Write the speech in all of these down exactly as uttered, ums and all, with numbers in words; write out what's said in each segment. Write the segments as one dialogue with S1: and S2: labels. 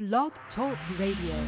S1: Blog Talk Radio.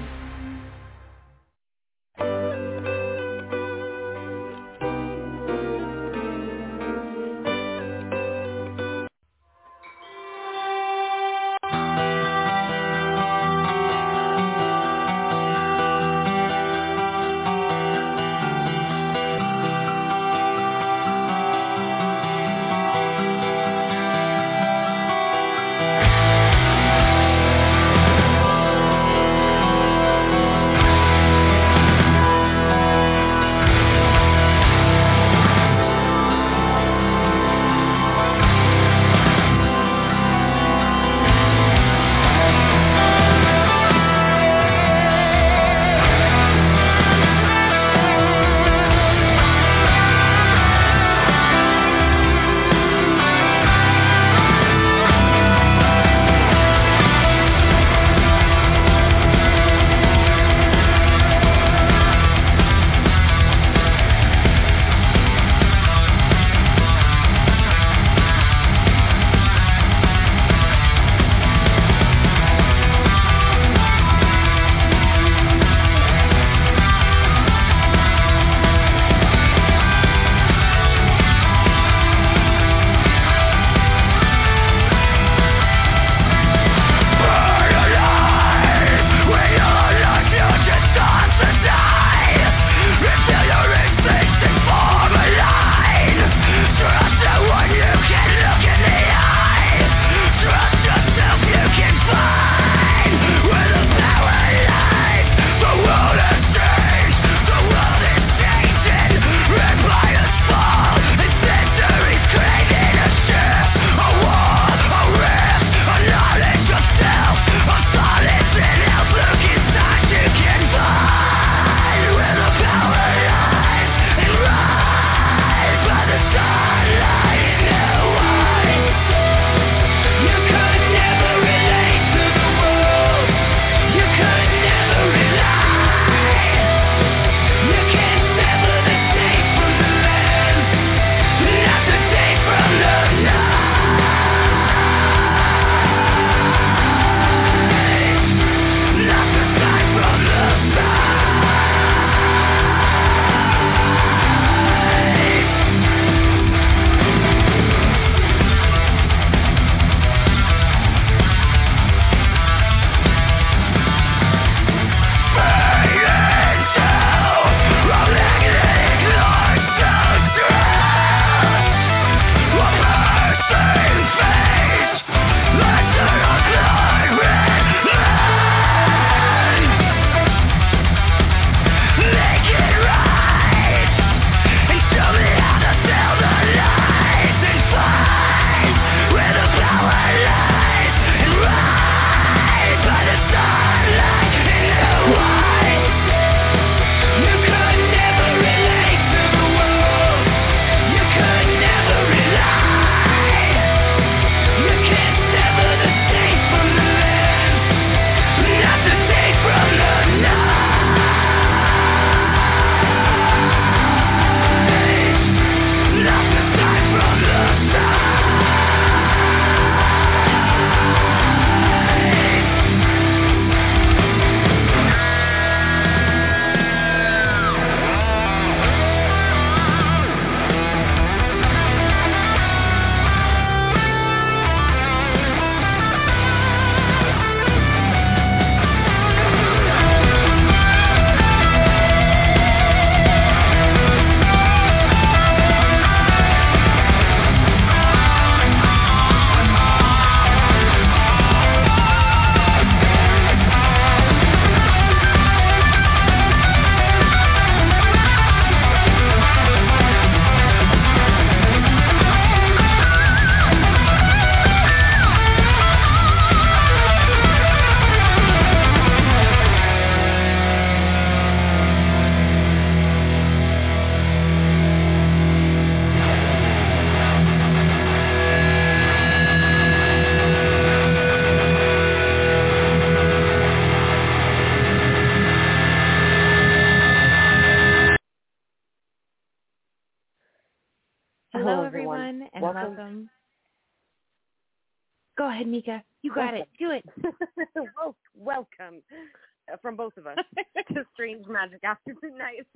S2: Hello, everyone, and welcome. welcome. Go ahead, Mika. You got
S3: welcome.
S2: it. Do it.
S3: well, welcome uh, from both of us to Strange Magic After Midnight.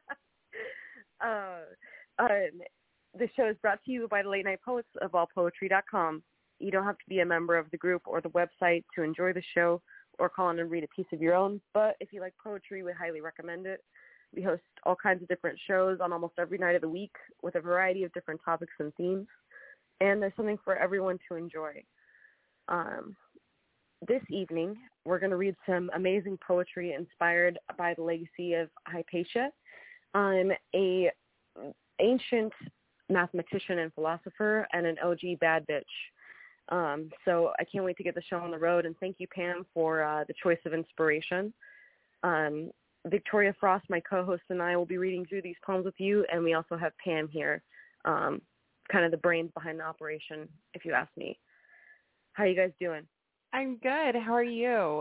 S3: uh, uh, the show is brought to you by the Late Night Poets of all poetry dot com. You don't have to be a member of the group or the website to enjoy the show or call in and read a piece of your own, but if you like poetry, we highly recommend it. We host all kinds of different shows on almost every night of the week with a variety of different topics and themes, and there's something for everyone to enjoy. Um, this evening, we're going to read some amazing poetry inspired by the legacy of Hypatia, um, a ancient mathematician and philosopher and an O G bad bitch. Um, so I can't wait to get the show on the road, and thank you, Pam, for uh, the choice of inspiration. Um, Victoria Frost, my co-host, and I will be reading through these poems with you, and we also have Pam here, um, kind of the brains behind the operation, if you ask me. How are you guys doing?
S2: I'm good. How are you?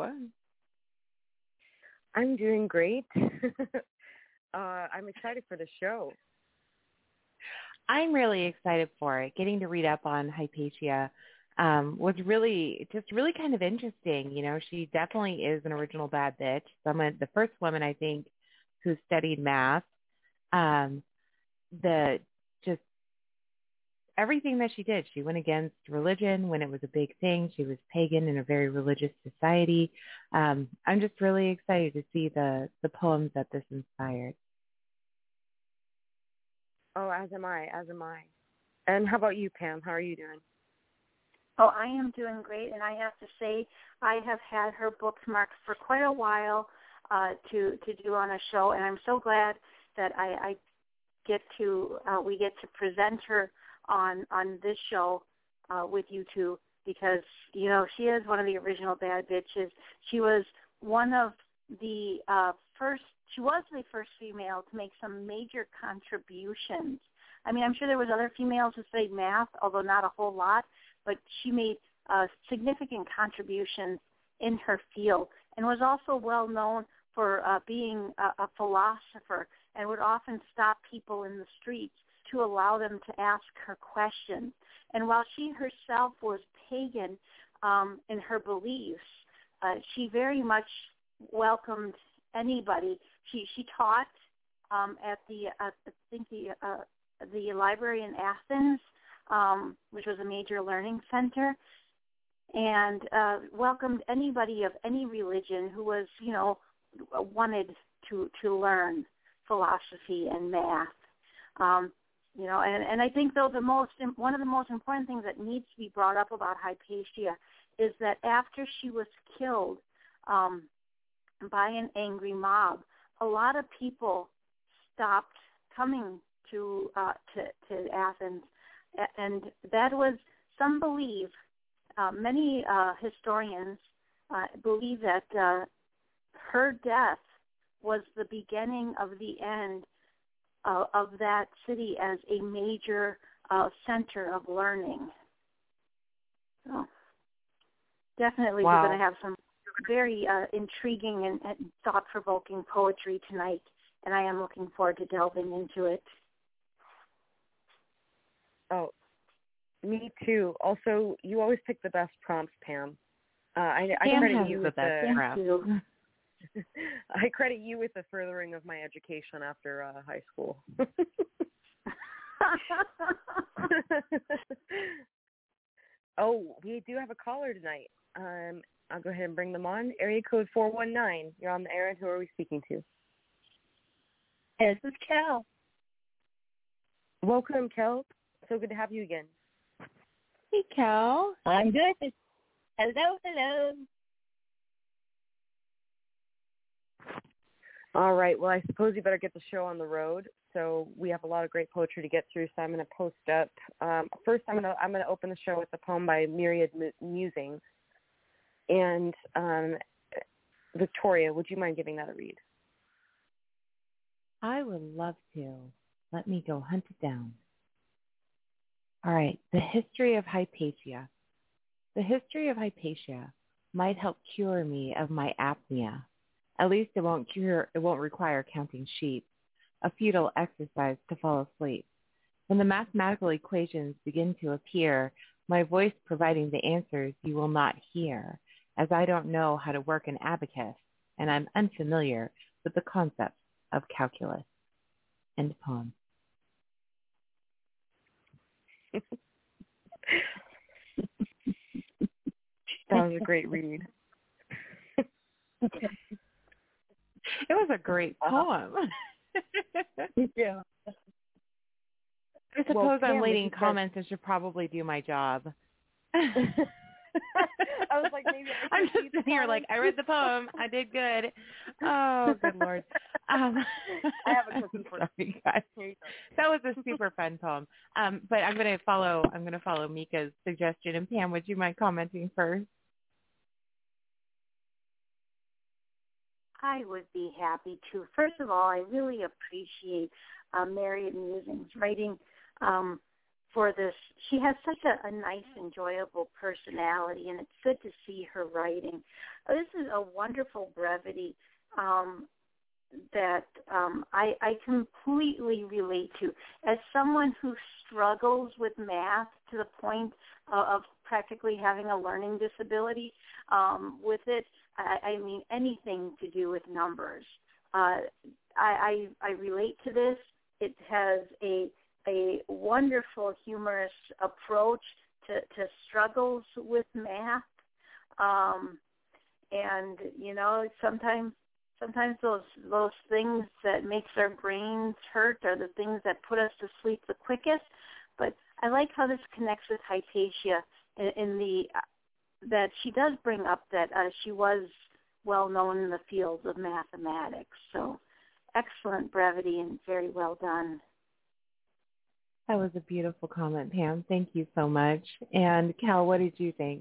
S3: I'm doing great. uh, I'm excited for the show.
S2: I'm really excited for it. Getting to read up on Hypatia um, was really, just really kind of interesting. You know, she definitely is an original bad bitch. Someone, the first woman, I think, who studied math. Um, the just everything that she did, she went against religion when it was a big thing. She was pagan in a very religious society. Um, I'm just really excited to see the, the poems that this inspired.
S3: Oh, as am I, as am I. And how about you, Pam? How are you doing?
S4: Oh, I am doing great, and I have to say I have had her books marked for quite a while uh, to to do on a show, and I'm so glad that I, I get to uh, we get to present her on on this show uh, with you two, because you know she is one of the original bad bitches. She was one of the uh, first. She was the first female to make some major contributions. I mean, I'm sure there was other females who studied math, although not a whole lot, but she made uh, significant contributions in her field and was also well known for uh, being a, a philosopher, and would often stop people in the streets to allow them to ask her questions. And while she herself was pagan um, in her beliefs, uh, she very much welcomed anybody. She she taught um, at the uh, I think the uh, the library in Athens, um, which was a major learning center, and uh, welcomed anybody of any religion who was, you know, wanted to to learn philosophy and math. Um, you know, and, and I think though the most one of the most important things that needs to be brought up about Hypatia is that after she was killed um, by an angry mob, a lot of people stopped coming to uh, to, to Athens, and that was, some believe, uh, many uh, historians uh, believe that uh, her death was the beginning of the end uh, of that city as a major uh, center of learning. So definitely
S2: Wow.
S4: we're going to have some very uh, intriguing and, and thought-provoking poetry tonight, and I am looking forward to delving into it.
S3: Oh, me too. Also, you always pick the best prompts, Pam. Uh, I, I
S2: Pam
S3: credit
S2: has
S3: you
S2: the
S3: with
S2: best
S3: the.
S2: prompts.
S4: Thank you.
S3: I credit you with the furthering of my education after uh, high school. Oh, we do have a caller tonight. Um, I'll go ahead and bring them on. Area code four one nine. You're on the air, and who are we speaking to?
S5: This is Kel.
S3: Welcome, Kel. So good to have you again.
S2: Hey, Kel.
S5: I'm good. Hello, hello.
S3: All right. Well, I suppose you better get the show on the road. So we have a lot of great poetry to get through. So I'm going to post up. Um, first, I'm going to I'm going to open the show with a poem by Myriad Musings. And um, Victoria, would you mind giving that a read?
S2: I would love to. Let me go hunt it down. All right. The history of Hypatia. The history of Hypatia might help cure me of my apnea. At least it won't cure. It won't require counting sheep, a futile exercise to fall asleep. When the mathematical equations begin to appear, My voice providing the answers you will not hear, as I don't know how to work an abacus, and I'm unfamiliar with the concepts of calculus. End poem.
S3: That was a great read.
S2: It was a great poem.
S5: Yeah.
S2: I suppose
S3: Well,
S2: I'm
S3: Pam,
S2: leading
S3: if you
S2: comments. I should probably do my job.
S3: I was like, maybe I
S2: I'm
S3: should
S2: just
S3: read the
S2: sitting here like, I read the poem. I did good. Oh, good Lord. Um,
S3: I have a cookie for
S2: sorry, guys.
S3: you.
S2: That was a super fun poem. Um, but I'm going to follow. I'm going to follow Mika's suggestion. And Pam, would you mind commenting first?
S4: I would be happy to. First of all, I really appreciate uh, Marriott Musings writing um, for this. She has such a, a nice, enjoyable personality, and it's good to see her writing. Uh, this is a wonderful brevity um, that um, I, I completely relate to. As someone who struggles with math to the point uh, of practically having a learning disability, um, with it, I, I mean anything to do with numbers. Uh, I, I, I relate to this. It has a a wonderful, humorous approach to, to struggles with math, um, and you know sometimes sometimes those those things that makes our brains hurt are the things that put us to sleep the quickest. But I like how this connects with Hypatia in, in the that she does bring up that uh, she was well known in the fields of mathematics. So excellent brevity and very well done.
S2: That was a beautiful comment, Pam. Thank you so much. And Cal, what did you think?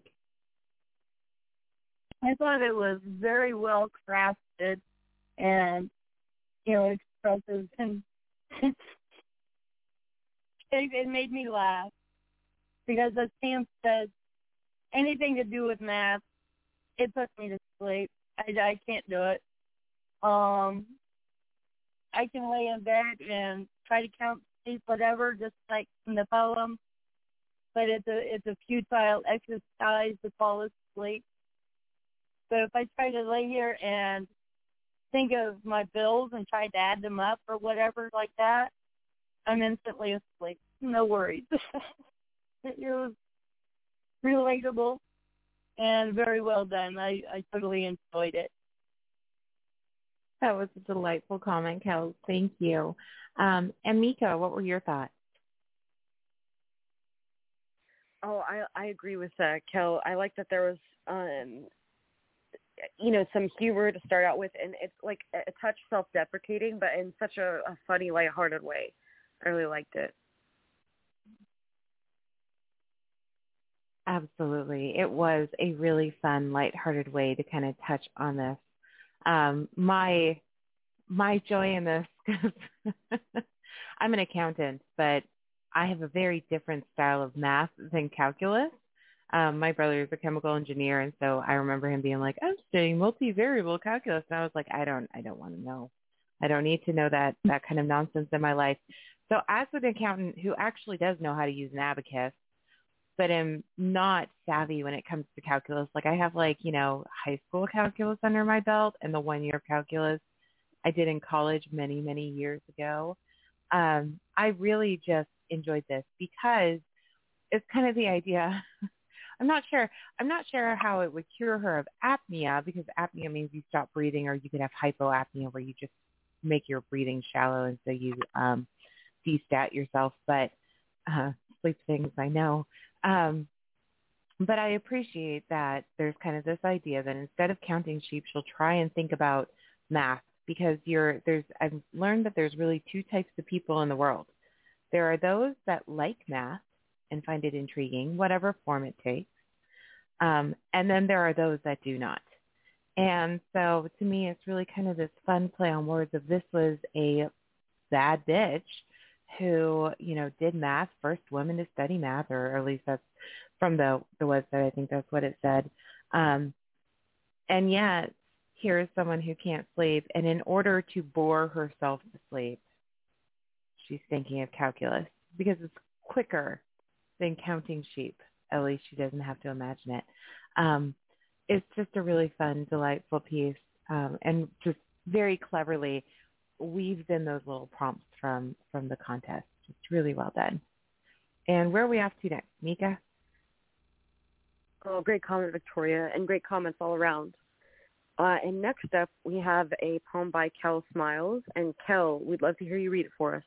S5: I thought it was very well crafted and, you know, expressive, and it, it made me laugh because, as Pam said, anything to do with math, it puts me to sleep. I, I can't do it. Um, I can lay in bed and try to count, sleep, whatever, just like in the poem, but it's a it's a futile exercise to fall asleep. So if I try to lay here and think of my bills and try to add them up or whatever like that, I'm instantly asleep. No worries. It was relatable and very well done. I, I totally enjoyed it.
S2: That was a delightful comment, Cal. Thank you. Um, and Mika, what were your thoughts?
S3: Oh, I I agree with uh, Kel. I like that there was, um, you know, some humor to start out with, and it's like a touch self-deprecating, but in such a, a funny, lighthearted way. I really liked it.
S2: Absolutely. It was a really fun, lighthearted way to kind of touch on this. Um, my my joy in this, I'm an accountant, but I have a very different style of math than calculus. Um, my brother is a chemical engineer, and so I remember him being like, "I'm studying multivariable calculus," and I was like, "I don't, I don't want to know. I don't need to know that that kind of nonsense in my life." So, as an accountant who actually does know how to use an abacus, but am not savvy when it comes to calculus, like I have like you know high school calculus under my belt, and the one year of calculus I did in college many, many years ago. Um, I really just enjoyed this because it's kind of the idea. I'm not sure. I'm not sure how it would cure her of apnea, because apnea means you stop breathing, or you could have hypoapnea where you just make your breathing shallow, and so you um, destat yourself. But uh, sleep things, I know. Um, but I appreciate that there's kind of this idea that instead of counting sheep, she'll try and think about math, because you're there's I've learned that there's really two types of people in the world. There are those that like math and find it intriguing, whatever form it takes. Um, and then there are those that do not. And so to me, it's really kind of this fun play on words of this was a bad bitch who, you know, did math, first woman to study math, or at least that's from the, the website. I think that's what it said. Um, and yet, here is someone who can't sleep, and in order to bore herself to sleep, she's thinking of calculus because it's quicker than counting sheep. At least she doesn't have to imagine it. Um, it's just a really fun, delightful piece, um, and just very cleverly weaves in those little prompts from, from the contest. It's really well done. And where are we off to next, Mika?
S3: Oh, great comment, Victoria, and great comments all around. Uh, and next up, we have a poem by Kel Smiles. And Kel, we'd love to hear you read it for us.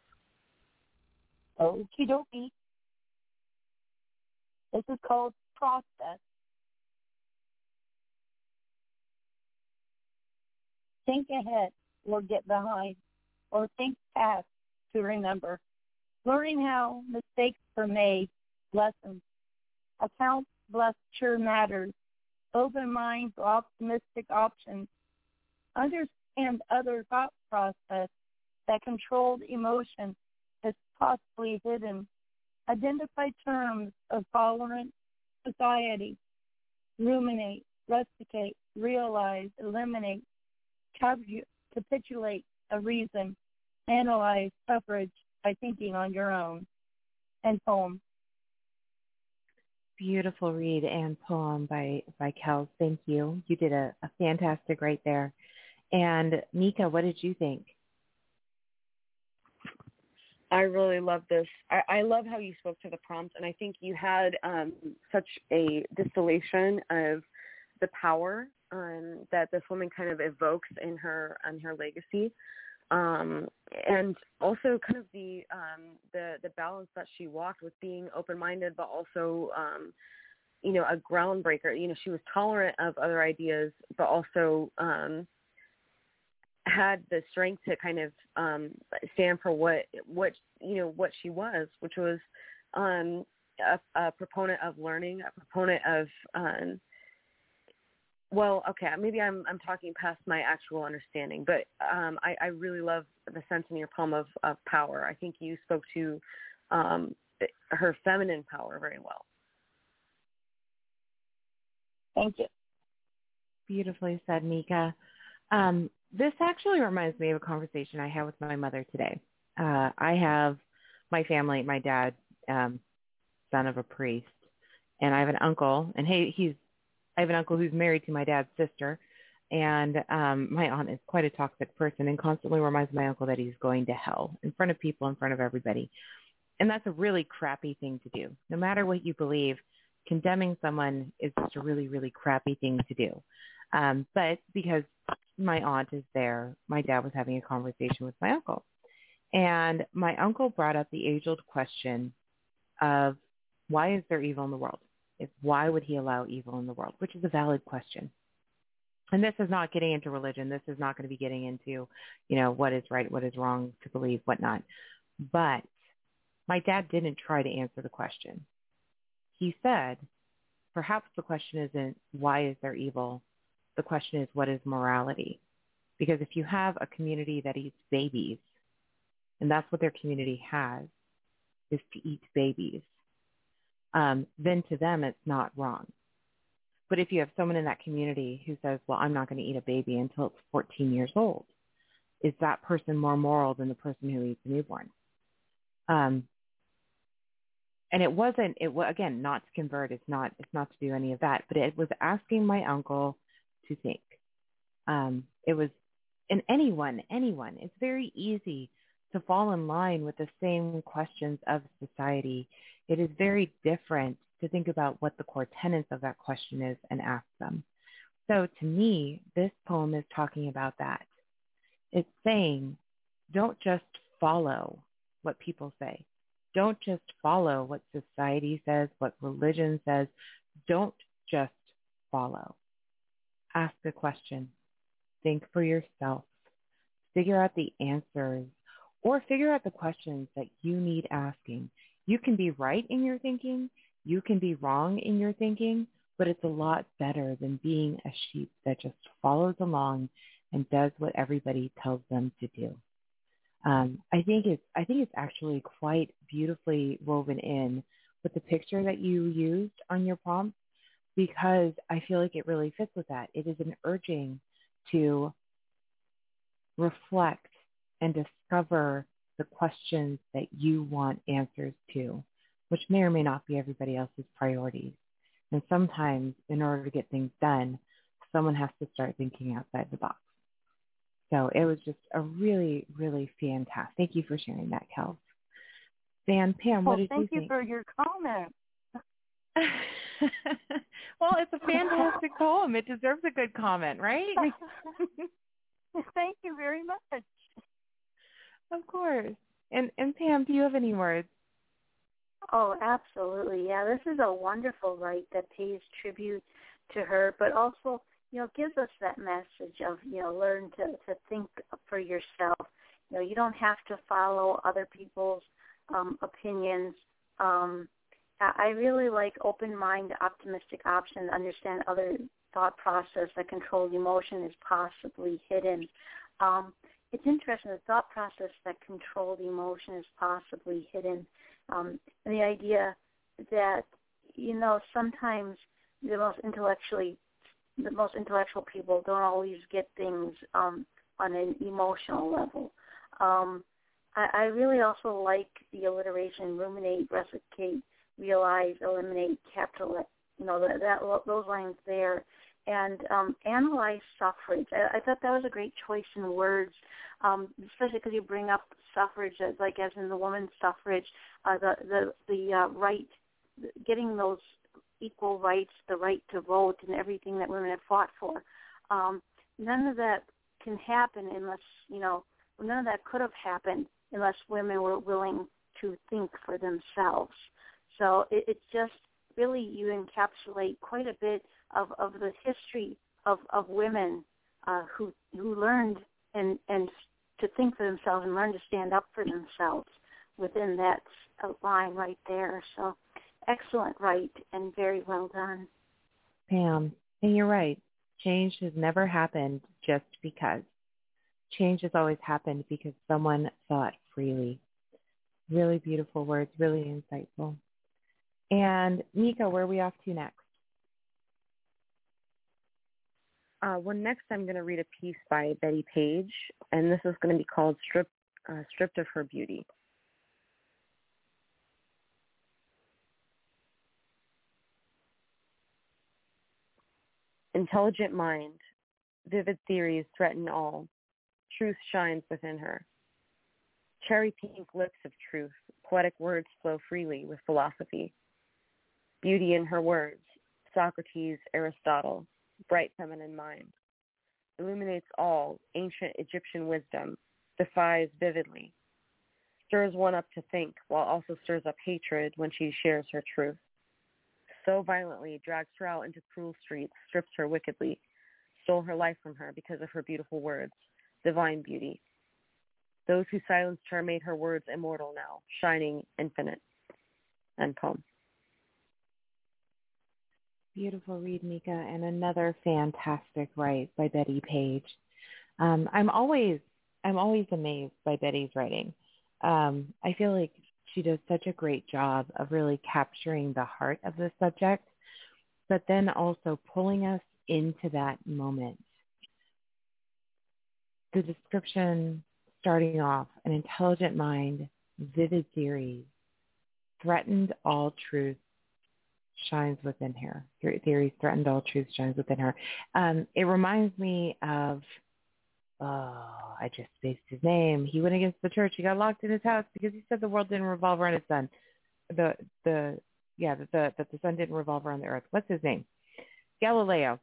S5: Okie dokie. This is called Process. Think ahead or get behind, or think past to remember. Learning how mistakes are made, lessons. Accounts blessed sure matters. Open mind to optimistic options. Understand other thought process that controlled emotion is possibly hidden. Identify terms of tolerant society. Ruminate, rusticate, realize, eliminate, capu- capitulate a reason. Analyze coverage by thinking on your own. And poem.
S2: Beautiful read and poem by, by Kel. Thank you. You did a, a fantastic right there. And Mika, what did you think?
S3: I really love this. I, I love how you spoke to the prompt, and I think you had um, such a distillation of the power um, that this woman kind of evokes in her in her legacy, um, and also kind of the um, the the balance that she walked with being open-minded, but also um, you know, a groundbreaker. You know, she was tolerant of other ideas, but also um, had the strength to kind of um, stand for what, what, you know, what she was, which was um, a, a proponent of learning, a proponent of, um, well, okay, maybe I'm I'm talking past my actual understanding, but um, I, I really love the sense in your poem of, of power. I think you spoke to um, her feminine power very well.
S5: Thank you.
S2: Beautifully said, Mika. Um, this actually reminds me of a conversation I had with my mother today. Uh, I have my family, my dad, um, son of a priest, and I have an uncle, and hey, he's, I have an uncle who's married to my dad's sister, and um, my aunt is quite a toxic person and constantly reminds my uncle that he's going to hell in front of people, in front of everybody. And that's a really crappy thing to do. No matter what you believe, condemning someone is just a really, really crappy thing to do. Um, but because my aunt is there, my dad was having a conversation with my uncle. And my uncle brought up the age-old question of why is there evil in the world? If why would he allow evil in the world, which is a valid question. And this is not getting into religion. This is not going to be getting into, you know, what is right, what is wrong to believe, whatnot. But my dad didn't try to answer the question. He said, perhaps the question isn't why is there evil? The question is, what is morality? Because if you have a community that eats babies, and that's what their community has, is to eat babies, um, then to them it's not wrong. But if you have someone in that community who says, well, I'm not going to eat a baby until it's fourteen years old, is that person more moral than the person who eats a newborn? Um, and it wasn't, it was, again, not to convert. It's not, it's not to do any of that. But it was asking my uncle to think. Um, it was, and anyone, anyone, it's very easy to fall in line with the same questions of society. It is very different to think about what the core tenets of that question is and ask them. So to me, this poem is talking about that. It's saying, don't just follow what people say. Don't just follow what society says, what religion says. Don't just follow. Ask a question. Think for yourself. Figure out the answers or figure out the questions that you need asking. You can be right in your thinking. You can be wrong in your thinking, but it's a lot better than being a sheep that just follows along and does what everybody tells them to do. Um, I think it's I think it's actually quite beautifully woven in with the picture that you used on your prompt, because I feel like it really fits with that. It is an urging to reflect and discover the questions that you want answers to. which may or may not be everybody else's priorities. And sometimes in order to get things done, someone has to start thinking outside the box. So it was just a really, really fantastic. Thank you for sharing that, Kels. Dan, Pam, what
S5: well,
S2: did
S5: thank
S2: you
S5: you
S2: think?
S5: for your comment.
S2: Well, it's a fantastic poem. It deserves a good comment, right?
S5: Thank you very much.
S2: Of course. And and Pam, do you have any words?
S4: Oh, absolutely. Yeah, this is a wonderful rite that pays tribute to her, but also, you know, gives us that message of, you know, learn to, to think for yourself. You know, you don't have to follow other people's um, opinions. Um, I really like open mind, optimistic options, understand other thought process that controlled emotion is possibly hidden. Um, it's interesting, the thought process that controlled emotion is possibly hidden. Um, and the idea that, you know, sometimes the most intellectually, the most intellectual people don't always get things um, on an emotional level. Um, I, I really also like the alliteration, ruminate, replicate, realize, eliminate, capitalize, you know, that, that those lines there. And um, analyze suffrage. I, I thought that was a great choice in words, um, especially because you bring up suffrage, as, like as in the women's suffrage, uh, the the the uh, right, getting those equal rights, the right to vote, and everything that women have fought for. Um, none of that can happen unless, you know, none of that could have happened unless women were willing to think for themselves. So it, it's just really, you encapsulate quite a bit of, of the history of, of women uh, who who learned and, and to think for themselves and learn to stand up for themselves within that line right there. So excellent right and very well done.
S2: Pam, and you're right. Change has never happened just because. Change has always happened because someone thought freely. Really beautiful words, really insightful. And Mika, where are we off to next?
S3: Uh, well, next I'm going to read a piece by Betty Page, and this is going to be called Strip, uh, Stripped of Her Beauty. Intelligent mind, vivid theories threaten all. Truth shines within her. Cherry pink lips of truth, poetic words flow freely with philosophy. Beauty in her words, Socrates, Aristotle, bright feminine mind. Illuminates all, ancient Egyptian wisdom, defies vividly. Stirs one up to think, while also stirs up hatred when she shares her truth. So violently, drags her out into cruel streets, strips her wickedly, stole her life from her because of her beautiful words, divine beauty. Those who silenced her made her words immortal now, shining, infinite. End poem.
S2: Beautiful read, Mika, and another fantastic write by Betty Page. Um, I'm always I'm always amazed by Betty's writing. Um, I feel like she does such a great job of really capturing the heart of the subject, but then also pulling us into that moment. The description starting off, an intelligent mind, vivid theories, threatened all truth, shines within her. Theories threatened all truth, shines within her. Um, it reminds me of, oh, I just spaced his name. He went against the church. He got locked in his house because he said the world didn't revolve around his sun. The, the, yeah, that the, that the sun didn't revolve around the earth. What's his name? Galileo.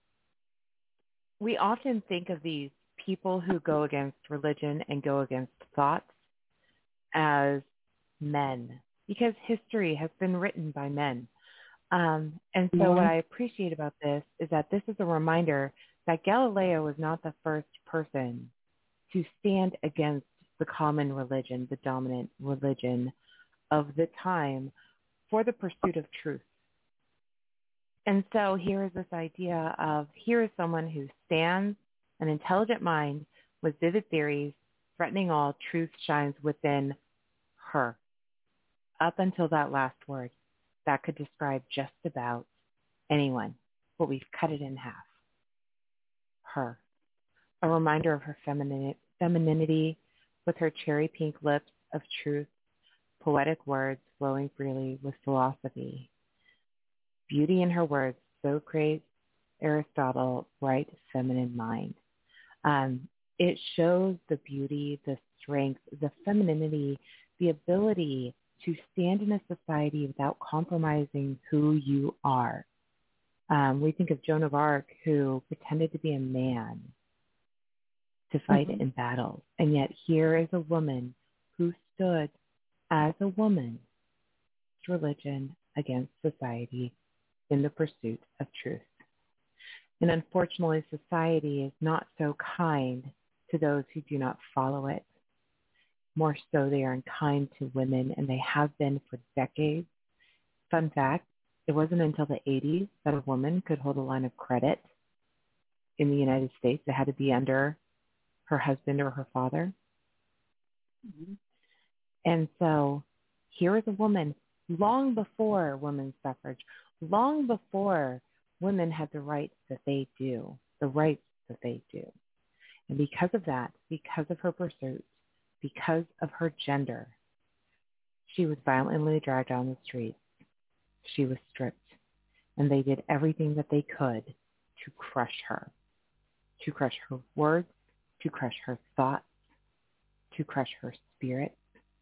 S2: We often think of these people who go against religion and go against thoughts as men, because history has been written by men. Um, and so
S5: Mm-hmm.
S2: what I appreciate about this is that this is a reminder that Galileo was not the first person to stand against the common religion, the dominant religion of the time for the pursuit of truth. And so here is this idea of here is someone who stands, an intelligent mind with vivid theories, threatening all, truth shines within her. Up until that last word, that could describe just about anyone, but we've cut it in half. Her. A reminder of her femini- femininity with her cherry pink lips of truth, poetic words flowing freely with philosophy. Beauty in her words, so creates Aristotle, bright feminine mind. Um, it shows the beauty, the strength, the femininity, the ability to stand in a society without compromising who you are. Um, we think of Joan of Arc, who pretended to be a man to fight mm-hmm. in battles. And yet here is a woman who stood as a woman against religion, against society, in the pursuit of truth. And unfortunately, society is not so kind to those who do not follow it. More so, they are unkind to women, and they have been for decades. Fun fact, it wasn't until the eighties that a woman could hold a line of credit in the United States. It had to be under her husband or her father. Mm-hmm. And so here is a woman, long before women's suffrage, long before women had the rights that they do, the rights that they do. And because of that, because of her pursuit, because of her gender, she was violently dragged down the streets. She was stripped. And they did everything that they could to crush her, to crush her words, to crush her thoughts, to crush her spirit.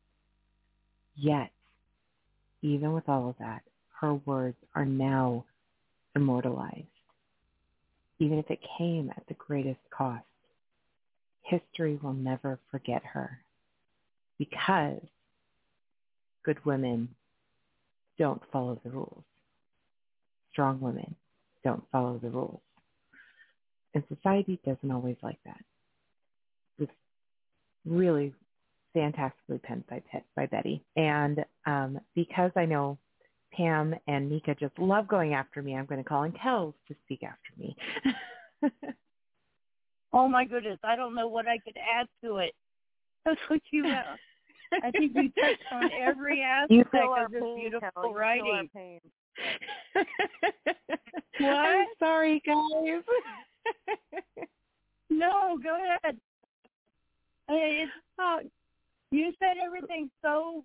S2: Yet, even with all of that, her words are now immortalized. Even if it came at the greatest cost, history will never forget her, because good women don't follow the rules. Strong women don't follow the rules. And society doesn't always like that. It's really fantastically penned by, by Betty. And um, because I know Pam and Mika just love going after me, I'm going to call in Kels to speak after me.
S5: Oh, my goodness. I don't know what I could add to it. That's what you have. I think you touched on every aspect of this pain, beautiful Kelly. writing. What?
S2: I'm sorry, guys.
S5: No, go ahead. I mean, it's, uh, you said everything so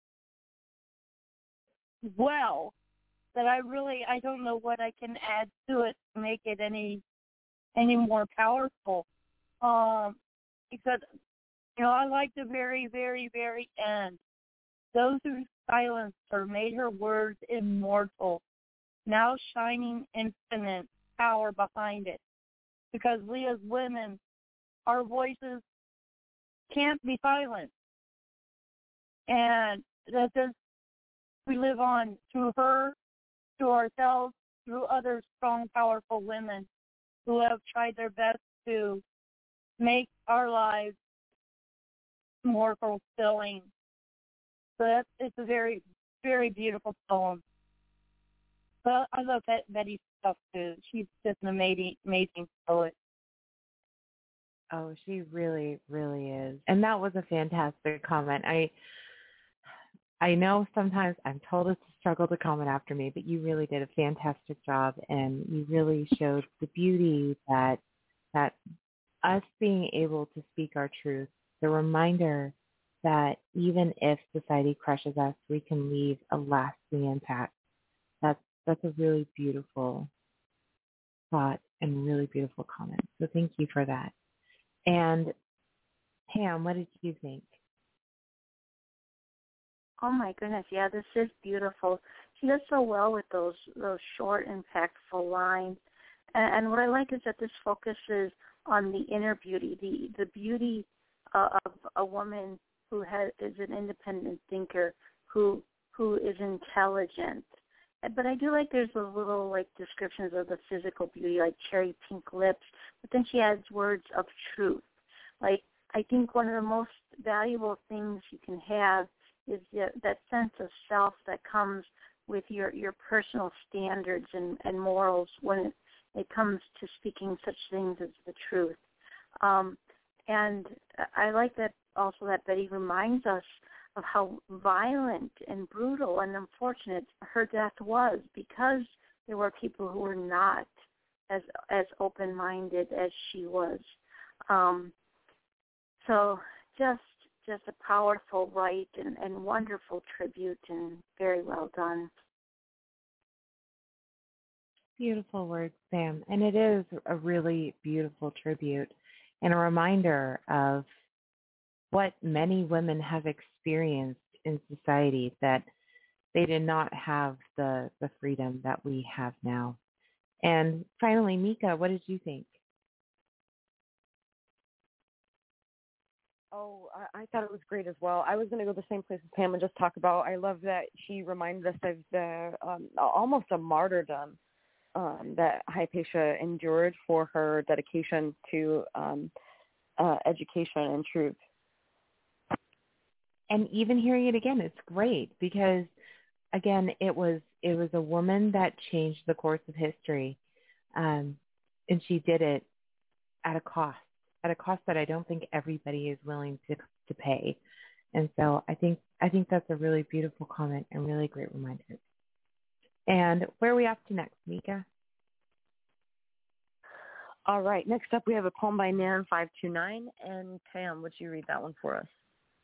S5: well that I really, I don't know what I can add to it to make it any any more powerful. Um, because, you know, I like the very, very, very end. Those who silenced her made her words immortal, now shining infinite power behind it. Because we as women, our voices can't be silenced. And that is, we live on through her, through ourselves, through other strong, powerful women who have tried their best to make our lives more fulfilling. So that's, it's a very, very beautiful poem. But I love that Betty's stuff too. She's just an amazing, amazing poet.
S2: Oh, she really, really is. And that was a fantastic comment. I I know sometimes I'm told it's a struggle to comment after me, but you really did a fantastic job, and you really showed the beauty that that us being able to speak our truth, the reminder that even if society crushes us, we can leave a lasting impact. That's that's a really beautiful thought and really beautiful comment. So thank you for that. And Pam, what did you think?
S4: Oh my goodness, yeah, this is beautiful. She does so well with those those short, impactful lines. And, and what I like is that this focuses on the inner beauty, the the beauty uh, of a woman who has, is an independent thinker, who who is intelligent. But I do like there's those little like descriptions of the physical beauty, like cherry pink lips. But then she adds words of truth. Like I think one of the most valuable things you can have is the, that sense of self that comes with your, your personal standards and, and morals when it, it comes to speaking such things as the truth. Um, and I like that also that Betty reminds us of how violent and brutal and unfortunate her death was, because there were people who were not as as open-minded as she was. Um, so just just a powerful right and, and wonderful tribute, and very well done.
S2: Beautiful words, Sam. And it is a really beautiful tribute and a reminder of what many women have experienced in society, that they did not have the, the freedom that we have now. And finally, Mika, what did you think?
S3: Oh, I, I thought it was great as well. I was going to go the same place as Pam and just talk about, I love that she reminded us of the um, almost a martyrdom um, that Hypatia endured for her dedication to um, uh, education and truth.
S2: And even hearing it again, it's great because, again, it was it was a woman that changed the course of history, um, and she did it at a cost, at a cost that I don't think everybody is willing to to pay. And so I think I think that's a really beautiful comment and really great reminder. And where are we off to next, Mika?
S3: All right. Next up, we have a poem by Nan five two nine. And Pam, would you read that one for us?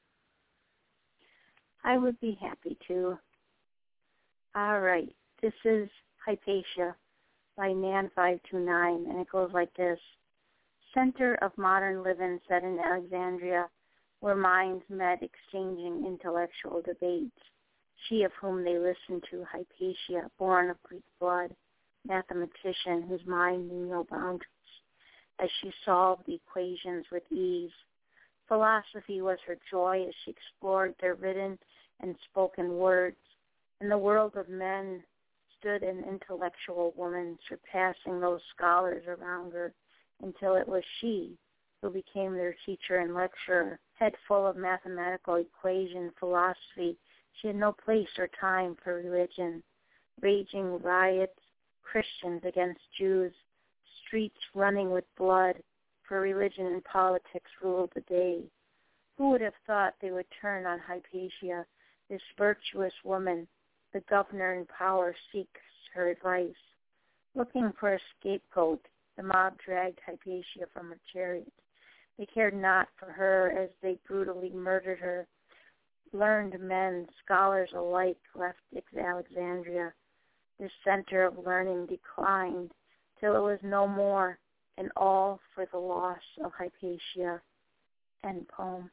S4: I would be happy to. All right. This is Hypatia by Nan five two nine, and it goes like this. Center of modern living set in Alexandria, where minds met exchanging intellectual debates. She of whom they listened to, Hypatia, born of Greek blood, mathematician whose mind knew no boundaries, as she solved the equations with ease. Philosophy was her joy as she explored their written and spoken words. In the world of men stood an intellectual woman, surpassing those scholars around her, until it was she who became their teacher and lecturer. Head full of mathematical equation philosophy, she had no place or time for religion. Raging riots, Christians against Jews, streets running with blood, for religion and politics ruled the day. Who would have thought they would turn on Hypatia, this virtuous woman? The governor in power seeks her advice. Looking for a scapegoat, the mob dragged Hypatia from her chariot. They cared not for her as they brutally murdered her. Learned men, scholars alike, left Alexandria. This center of learning declined till it was no more, and all for the loss of Hypatia. End poem.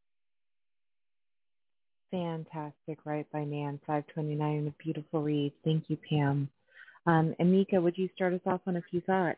S2: Fantastic, right, by Nan five twenty-nine, a beautiful read. Thank you, Pam. Um, and Mika, would you start us off on a few thoughts?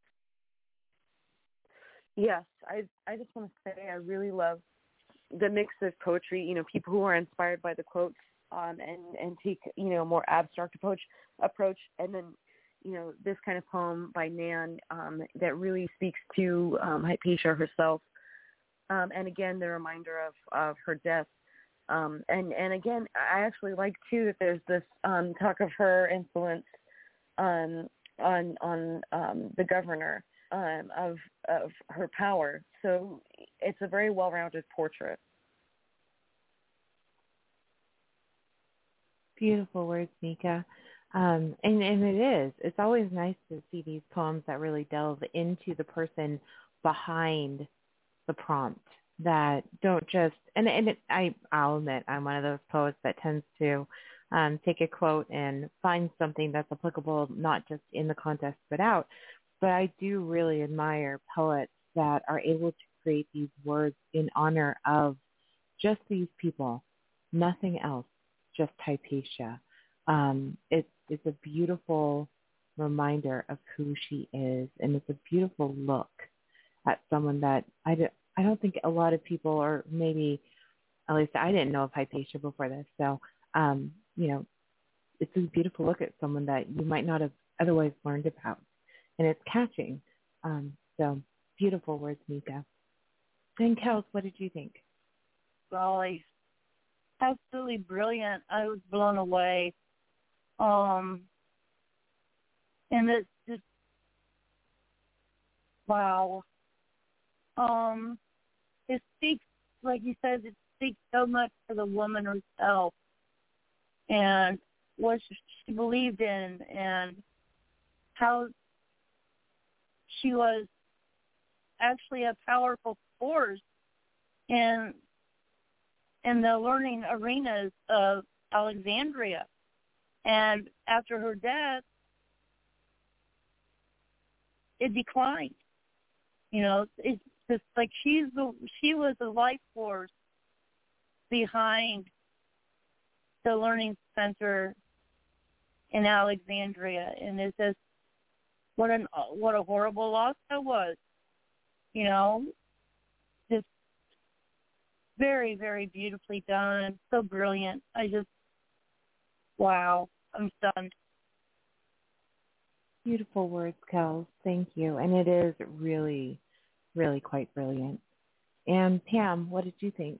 S3: Yes, I I just want to say I really love the mix of poetry, you know, people who are inspired by the quotes um, and, and take, you know, a more abstract approach, approach, and then, you know, this kind of poem by Nan um, that really speaks to um, Hypatia herself. Um, and again, the reminder of, of her death. Um, and, and again, I actually like, too, that there's this um, talk of her influence um, on on um, the governor, um, of of her power. So it's a very well-rounded portrait.
S2: Beautiful words, Mika. Um, and, and it is. It's always nice to see these poems that really delve into the person behind the prompt, that don't just, and, and it, I, I'll admit, I'm one of those poets that tends to um, take a quote and find something that's applicable, not just in the context, but out. But I do really admire poets that are able to create these words in honor of just these people, nothing else, just Hypatia. Um, it's, it's a beautiful reminder of who she is, and it's a beautiful look at someone that I, do, I don't think a lot of people, or maybe at least I didn't know of Hypatia before this. So, um, you know, it's a beautiful look at someone that you might not have otherwise learned about. And it's catching. Um, so beautiful words, Mika. And Kels, what did you think?
S5: Golly, absolutely brilliant. I was blown away. Um, and it's just, wow. Um, it speaks, like you said, it speaks so much for the woman herself and what she believed in and how she was actually a powerful force in in the learning arenas of Alexandria. And after her death, it declined. You know, it's just like she's the she was the life force behind the learning center in Alexandria, and it's just what an what a horrible loss that was. You know, just very, very beautifully done, so brilliant. I just wow, I'm stunned.
S2: Beautiful words, Kels. Thank you. And it is really, really quite brilliant. And Pam, what did you think?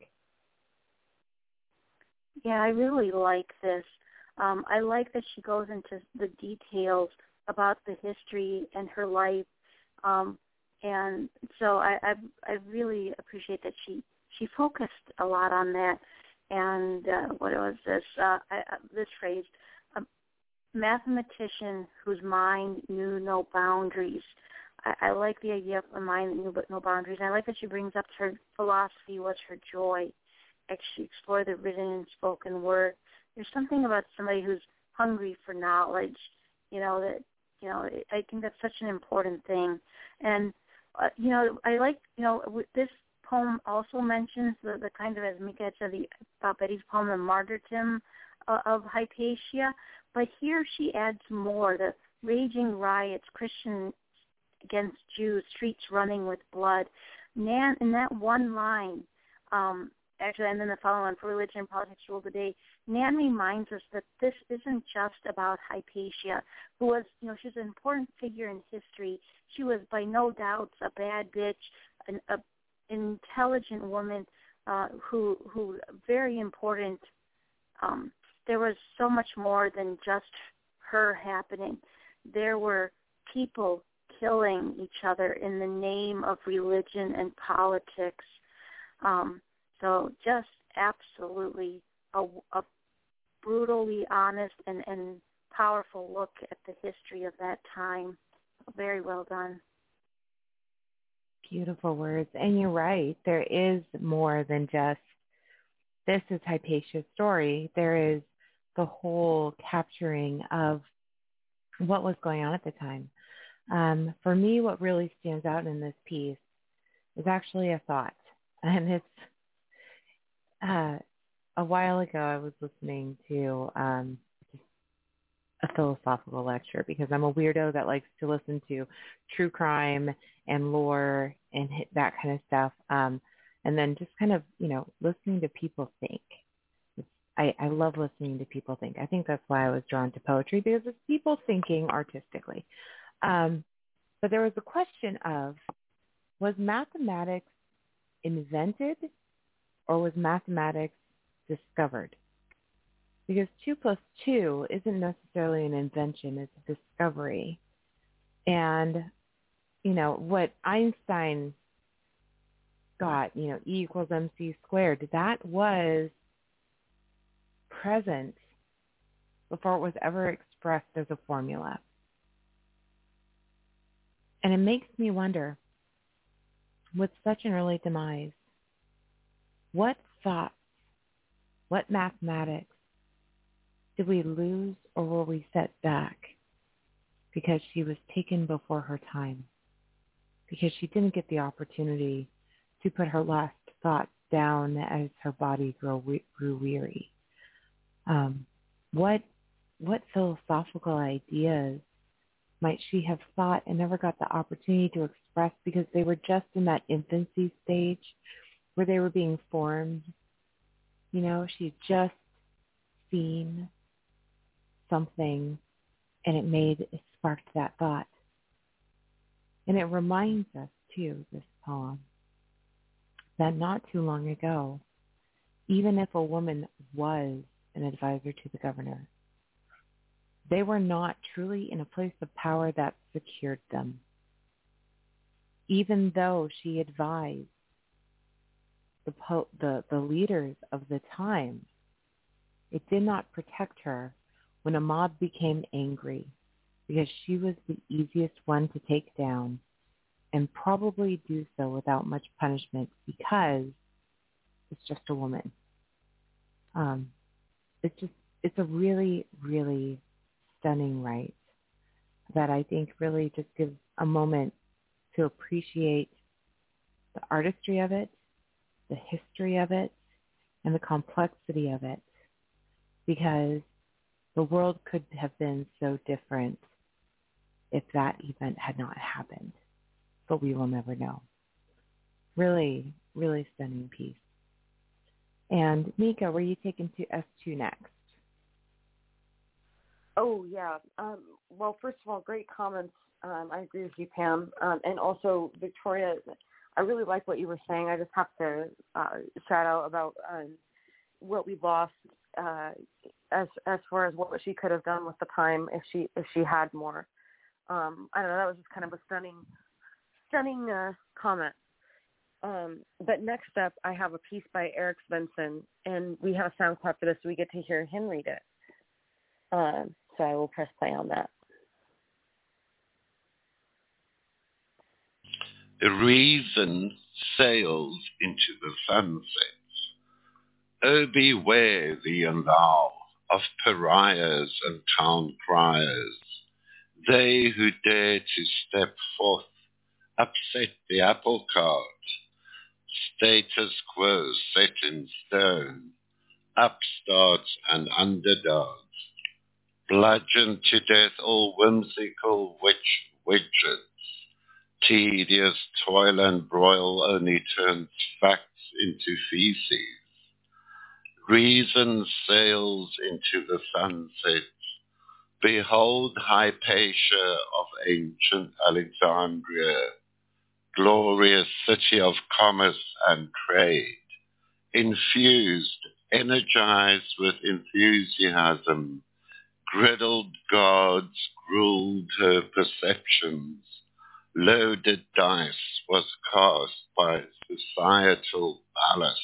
S4: Yeah, I really like this. Um, I like that she goes into the details about the history and her life. Um, and so I, I, I really appreciate that she, she focused a lot on that. And uh, what was this? Uh, I, uh, this phrase, a mathematician whose mind knew no boundaries. I, I like the idea of a mind that knew but no boundaries. And I like that she brings up her philosophy was her joy. Actually explore the written and spoken word. There's something about somebody who's hungry for knowledge, you know, that, you know, I think that's such an important thing. And, uh, you know, I like, you know, this poem also mentions the, the kind of, as Mika had said, the, about Betty's poem, the martyrdom uh, of Hypatia. But here she adds more, the raging riots, Christians against Jews, streets running with blood. Nan, in that one line, um, actually, and then the following one, for religion and politics rule the day, Nan reminds us that this isn't just about Hypatia, who was, you know, she's an important figure in history. She was by no doubt a bad bitch, an a, intelligent woman uh, who, who very important. Um, there was so much more than just her happening. There were people killing each other in the name of religion and politics. Um, So just absolutely a, a brutally honest and, and powerful look at the history of that time. Very well done.
S2: Beautiful words. And you're right. There is more than just this is Hypatia's story. There is the whole capturing of what was going on at the time. Um, for me, what really stands out in this piece is actually a thought. And it's Uh, a while ago, I was listening to um, a philosophical lecture because I'm a weirdo that likes to listen to true crime and lore and hit that kind of stuff. Um, and then just kind of, you know, listening to people think. It's, I, I love listening to people think. I think that's why I was drawn to poetry, because it's people thinking artistically. Um, but there was a question of, was mathematics invented or was mathematics discovered? Because two plus two isn't necessarily an invention, it's a discovery. And, you know, what Einstein got, you know, E equals mc squared, that was present before it was ever expressed as a formula. And it makes me wonder, with such an early demise, what thoughts, what mathematics did we lose or were we set back because she was taken before her time, because she didn't get the opportunity to put her last thoughts down as her body grew, grew weary? Um, what what philosophical ideas might she have thought and never got the opportunity to express because they were just in that infancy stage where they were being formed? You know, she'd just seen something and it made, it sparked that thought. And it reminds us, too, this poem, that not too long ago, even if a woman was an advisor to the governor, they were not truly in a place of power that secured them. Even though she advised the, po- the, the leaders of the time, it did not protect her when a mob became angry, because she was the easiest one to take down and probably do so without much punishment because it's just a woman. Um, it's just, it's a really, really stunning rite that I think really just gives a moment to appreciate the artistry of it, the history of it, and the complexity of it, because the world could have been so different if that event had not happened, but we will never know. Really, really stunning piece. And Mika, were you taken to S two next?
S3: Oh, yeah. Um, well, first of all, great comments. Um, I agree with you, Pam. Um, and also, Victoria, I really like what you were saying. I just have to uh, shout out about um, what we lost uh, as as far as what she could have done with the time if she if she had more. Um, I don't know. That was just kind of a stunning, stunning uh, comment. Um, but next up, I have a piece by Eric Svensson, and we have a sound clip for this, so we get to hear him read it. Um, so I will press play on that.
S6: The reason sails into the sunsets. Oh, beware thee and thou of pariahs and town criers, they who dare to step forth, upset the apple cart, status quo set in stone, upstarts and underdogs, bludgeon to death all whimsical witch widgets. Tedious toil and broil only turns facts into feces. Reason sails into the sunsets. Behold Hypatia of ancient Alexandria, glorious city of commerce and trade, infused, energized with enthusiasm, griddled gods ruled her perceptions. Loaded dice was cast by societal ballast.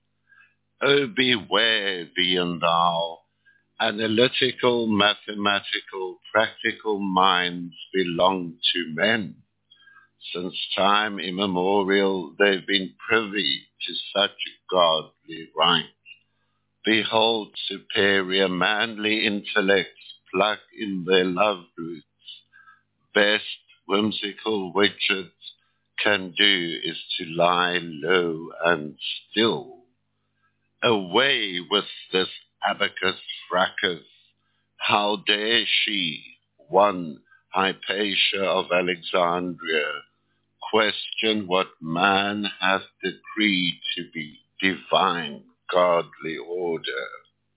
S6: Oh, beware thee and thou, analytical, mathematical, practical minds belong to men. Since time immemorial they've been privy to such godly right. Behold superior manly intellects pluck in their love roots. Best whimsical widgets can do is to lie low and still. Away with this abacus fracas. How dare she, one Hypatia of Alexandria, question what man hath decreed to be divine, godly order?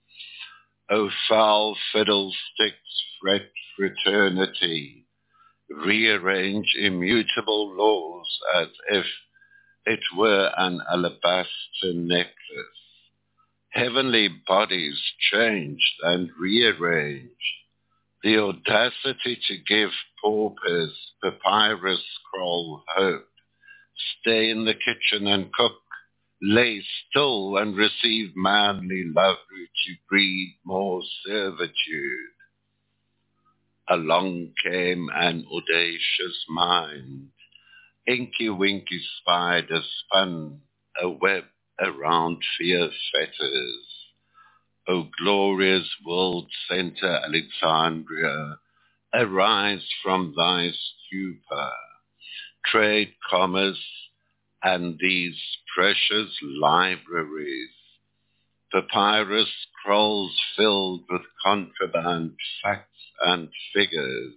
S6: O foul fiddlesticks, fret fraternity, rearrange immutable laws as if it were an alabaster necklace. Heavenly bodies changed and rearranged. The audacity to give paupers papyrus scroll hope. Stay in the kitchen and cook. Lay still and receive manly love to breed more servitude. Along came an audacious mind. Inky-winky spiders spun a web around fear fetters. O glorious world center Alexandria, arise from thy stupor. Trade, commerce, and these precious libraries. Papyrus scrolls filled with contraband facts and figures,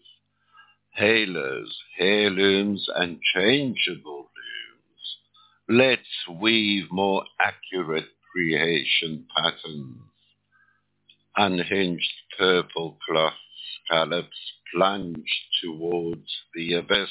S6: halos, heirlooms, and changeable looms. Let's weave more accurate creation patterns. Unhinged purple cloth scallops plunge towards the abyss.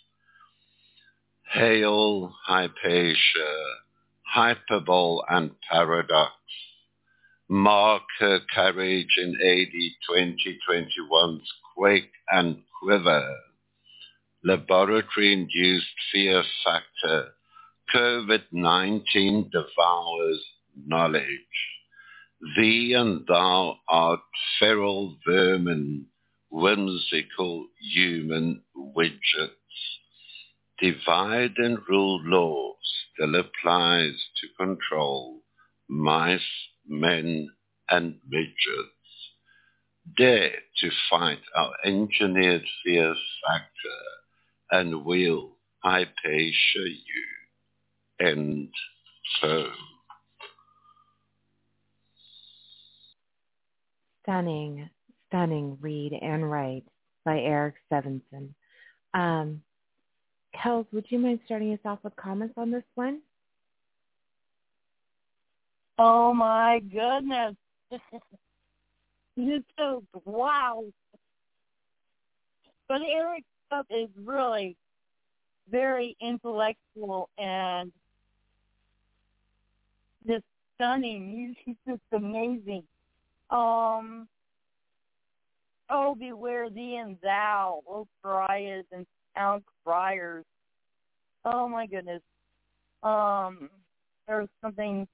S6: Hail Hypatia, hyperbole and paradox. Mark her courage in A D twenty twenty-one's quake and quiver. Laboratory-induced fear factor. COVID nineteen devours knowledge. Thee and thou art feral vermin, whimsical human widgets. Divide and rule law still applies to control mice men and midgets, dare to fight our engineered fear factor and will Hypatia you. End poem.
S2: Stunning, stunning read and write by Eric Stevenson. Um, Kels, would you mind starting us off with comments on this one?
S5: Oh my goodness. It's so, wow. But Eric's stuff is really very intellectual and just stunning. He's, he's just amazing. Um, oh, beware thee and thou, O criers and town criers. Oh my goodness. Um, there's something.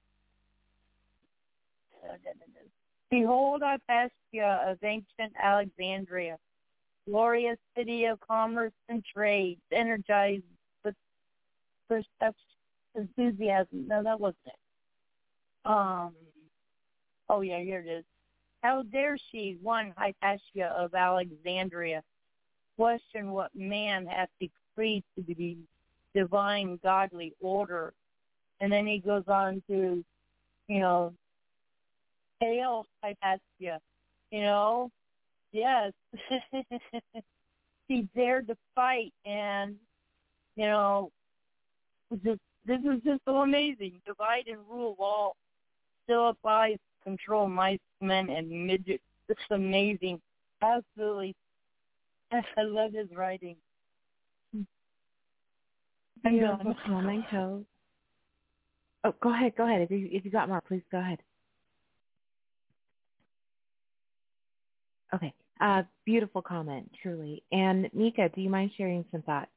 S5: Behold, Hypatia of ancient Alexandria, glorious city of commerce and trade, energized with perception, enthusiasm. No, that wasn't it. Um, oh yeah, here it is. How dare she, one Hypatia of Alexandria, question what man hath decreed to be divine, godly order? And then he goes on to, you know, hail Hypatia, you know, yes. She dared to fight, and, you know, just, this is just so amazing. Divide and rule all, still applies, control mice, men, and midgets. It's amazing. Absolutely. I love his writing.
S2: Beautiful comment, Kels. Oh, go ahead, go ahead. If you, if you got more, please go ahead. Okay. Uh, beautiful comment, truly. And Mika, do you mind sharing some thoughts?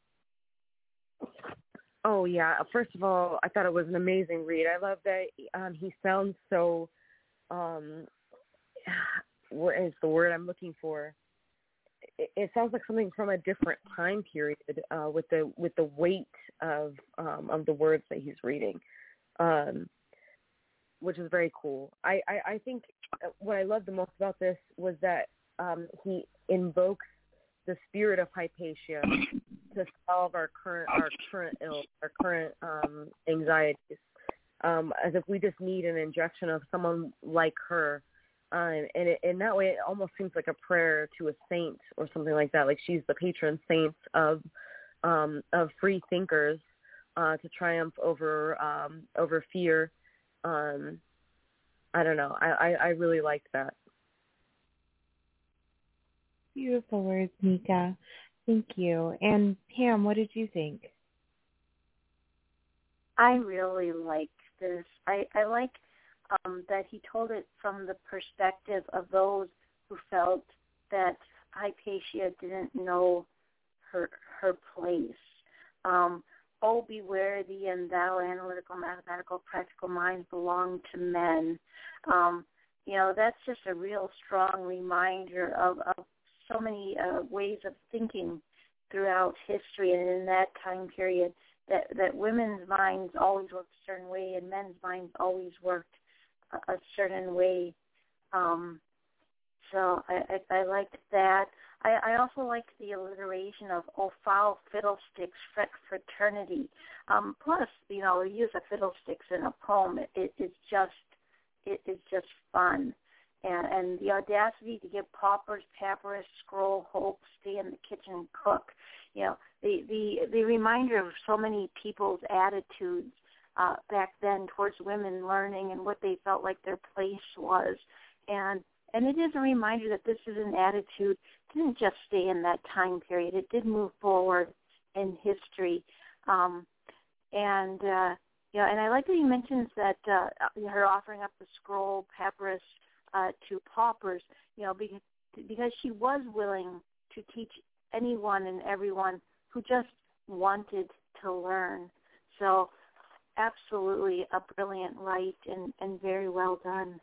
S3: Oh, yeah. First of all, I thought it was an amazing read. I love that um, he sounds so, um, what is the word I'm looking for? It, it sounds like something from a different time period uh, with the with the weight of um, of the words that he's reading, um, which is very cool. I, I, I think what I loved the most about this was that um, he invokes the spirit of Hypatia to solve our current our current ills, our current um, anxieties, um, as if we just need an injection of someone like her. Uh, and it, in that way, it almost seems like a prayer to a saint or something like that. Like she's the patron saint of um, of free thinkers uh, to triumph over um, over fear. Um, I don't know. I, I, I really liked that.
S2: Beautiful words, Mika. Thank you. And Pam, what did you think?
S4: I really liked this. I, I like um, that he told it from the perspective of those who felt that Hypatia didn't know her her place. Um, oh, beware thee and thou, analytical, mathematical, practical minds belong to men. Um, you know, that's just a real strong reminder of, of so many uh, ways of thinking throughout history and in that time period, that, that women's minds always worked a certain way and men's minds always worked a, a certain way. Um, so I, I, I liked that. I, I also liked the alliteration of "oh foul fiddlesticks, fret fraternity." Um, plus, you know, the use of fiddlesticks in a poem it, it, it's just it, it's just fun, and, and the audacity to give paupers, papyrus, scroll, hope, stay in the kitchen and cook. You know, the the the reminder of so many people's attitudes uh, back then towards women learning and what they felt like their place was, and. And it is a reminder that this is an attitude didn't just stay in that time period. It did move forward in history. Um, and, uh, you know, and I like that he mentions that uh, her offering up the scroll, papyrus, uh, to paupers, you know, because, because she was willing to teach anyone and everyone who just wanted to learn. So absolutely a brilliant write and, and very well done.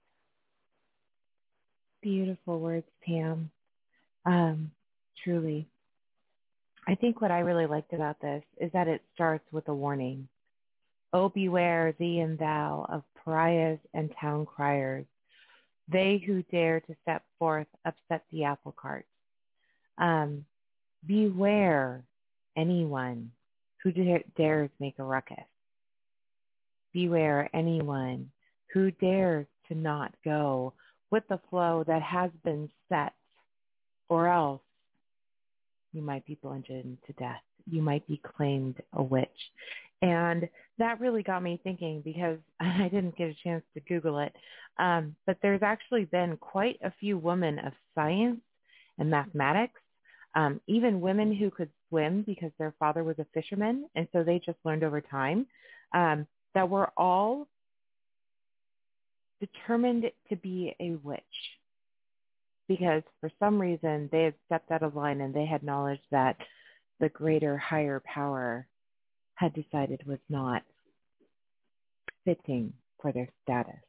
S2: Beautiful words, Pam. Um, truly. I think what I really liked about this is that it starts with a warning. O beware thee and thou of pariahs and town criers. They who dare to step forth upset the apple cart. Um, beware anyone who da- dares make a ruckus. Beware anyone who dares to not go with the flow that has been set, or else you might be bludgeoned to death. You might be claimed a witch. And that really got me thinking, because I didn't get a chance to Google it, um, but there's actually been quite a few women of science and mathematics, um, even women who could swim because their father was a fisherman, and so they just learned over time, um, that were all determined to be a witch, because for some reason they had stepped out of line and they had knowledge that the greater, higher power had decided was not fitting for their status.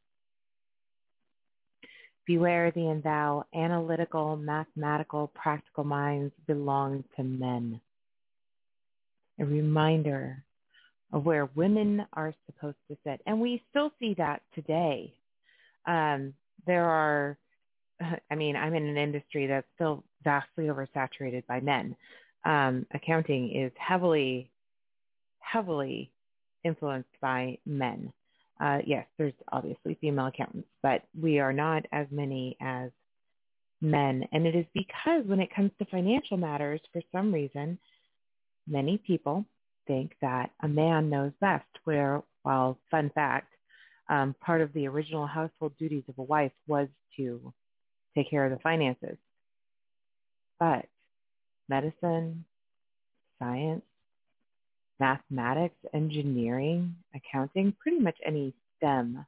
S2: Beware thee and thou, analytical, mathematical, practical minds belong to men. A reminder of where women are supposed to sit. And we still see that today. Um, there are, I mean, I'm in an industry that's still vastly oversaturated by men. Um, accounting is heavily, heavily influenced by men. Uh, yes, there's obviously female accountants, but we are not as many as men. And it is because when it comes to financial matters, for some reason, many people think that a man knows best, where, while, fun fact, um, part of the original household duties of a wife was to take care of the finances. But medicine, science, mathematics, engineering, accounting, pretty much any STEM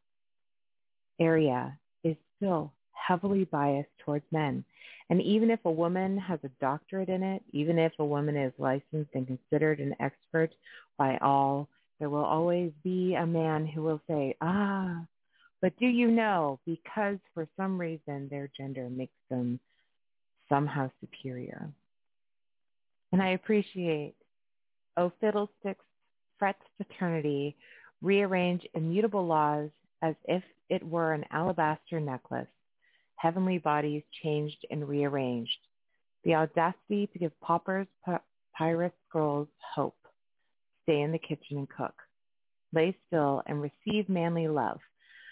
S2: area is still heavily biased towards men. And even if a woman has a doctorate in it, even if a woman is licensed and considered an expert by all, there will always be a man who will say, ah, but do you know, because for some reason their gender makes them somehow superior. And I appreciate O Fiddlesticks frets fraternity rearrange immutable laws as if it were an alabaster necklace, heavenly bodies changed and rearranged. The audacity to give paupers, papyrus scrolls, hope. Stay in the kitchen and cook. Lay still and receive manly love.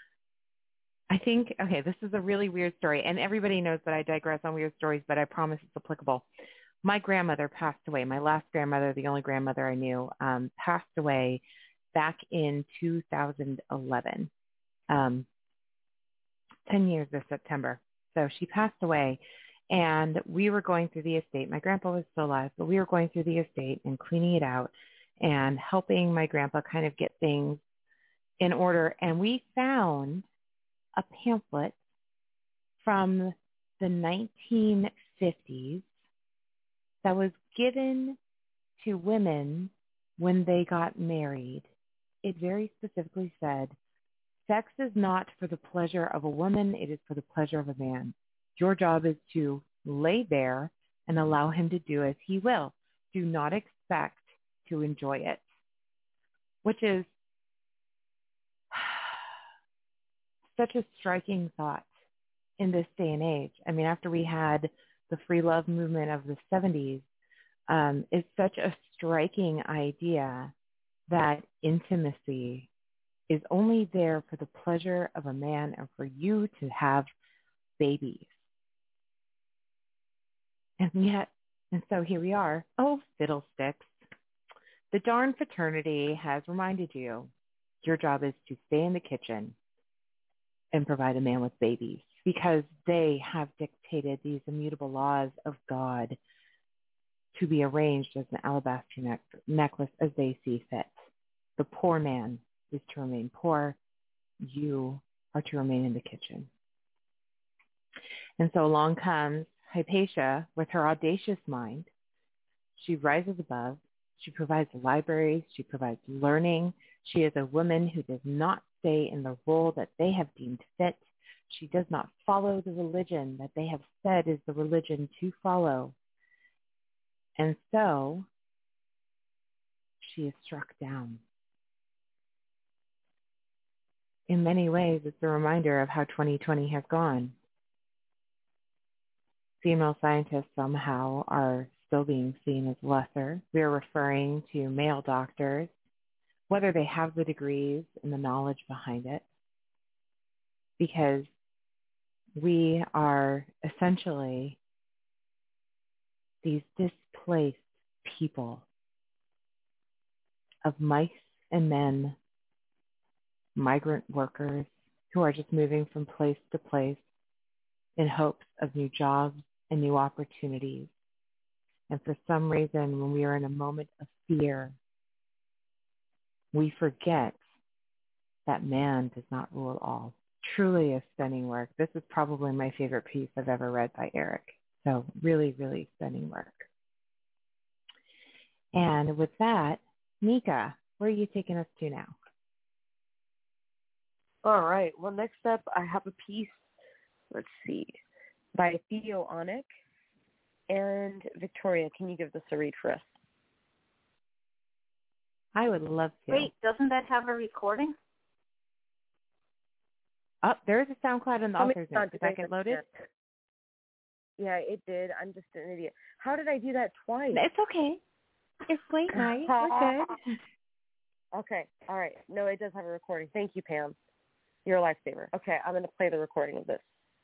S2: I think, okay, this is a really weird story, and everybody knows that I digress on weird stories, but I promise it's applicable. My grandmother passed away. My last grandmother, the only grandmother I knew, um, passed away back in two thousand eleven, um, ten years this September. So she passed away, and we were going through the estate. My grandpa was still alive, but we were going through the estate and cleaning it out and helping my grandpa kind of get things in order. And we found a pamphlet from the nineteen fifties that was given to women when they got married. It very specifically said, sex is not for the pleasure of a woman, it is for the pleasure of a man. Your job is to lay there and allow him to do as he will. Do not expect to enjoy it. Which is such a striking thought in this day and age. I mean, after we had the free love movement of the seventies, um, it's such a striking idea that intimacy is only there for the pleasure of a man and for you to have babies. And yet, and so here we are. Oh, fiddlesticks. The darn fraternity has reminded you your job is to stay in the kitchen and provide a man with babies, because they have dictated these immutable laws of God to be arranged as an alabaster neck- necklace as they see fit. The poor man is to remain poor. You are to remain in the kitchen. And so along comes Hypatia with her audacious mind. She rises above. She provides libraries. She provides learning. She is a woman who does not stay in the role that they have deemed fit. She does not follow the religion that they have said is the religion to follow. And so she is struck down. in many ways, it's a reminder of how twenty twenty has gone. Female scientists somehow are still being seen as lesser. We are referring to male doctors, whether they have the degrees and the knowledge behind it, because we are essentially these displaced people of mice and men, migrant workers who are just moving from place to place in hopes of new jobs and new opportunities. And for some reason, when we are in a moment of fear, we forget that man does not rule all. Truly a stunning work. This is probably my favorite piece I've ever read by Eric. So really, really stunning work. And with that, Nika, where are you taking us to now?
S3: All right. Well, next up, I have a piece, let's see, by Theo Onick. And Victoria, can you give this a read for us?
S2: I would love to.
S4: Wait, doesn't that have a recording?
S2: Oh, there is a SoundCloud in the
S3: Tell me
S2: author's
S3: not
S2: note. Did that get loaded?
S3: Yeah, it did. I'm just an idiot. How did I do that twice?
S2: It's okay. It's late night. We're good.
S3: Okay. All right. No, it does have a recording. Thank you, Pam. You're a lifesaver. Okay, I'm going to play the recording of this.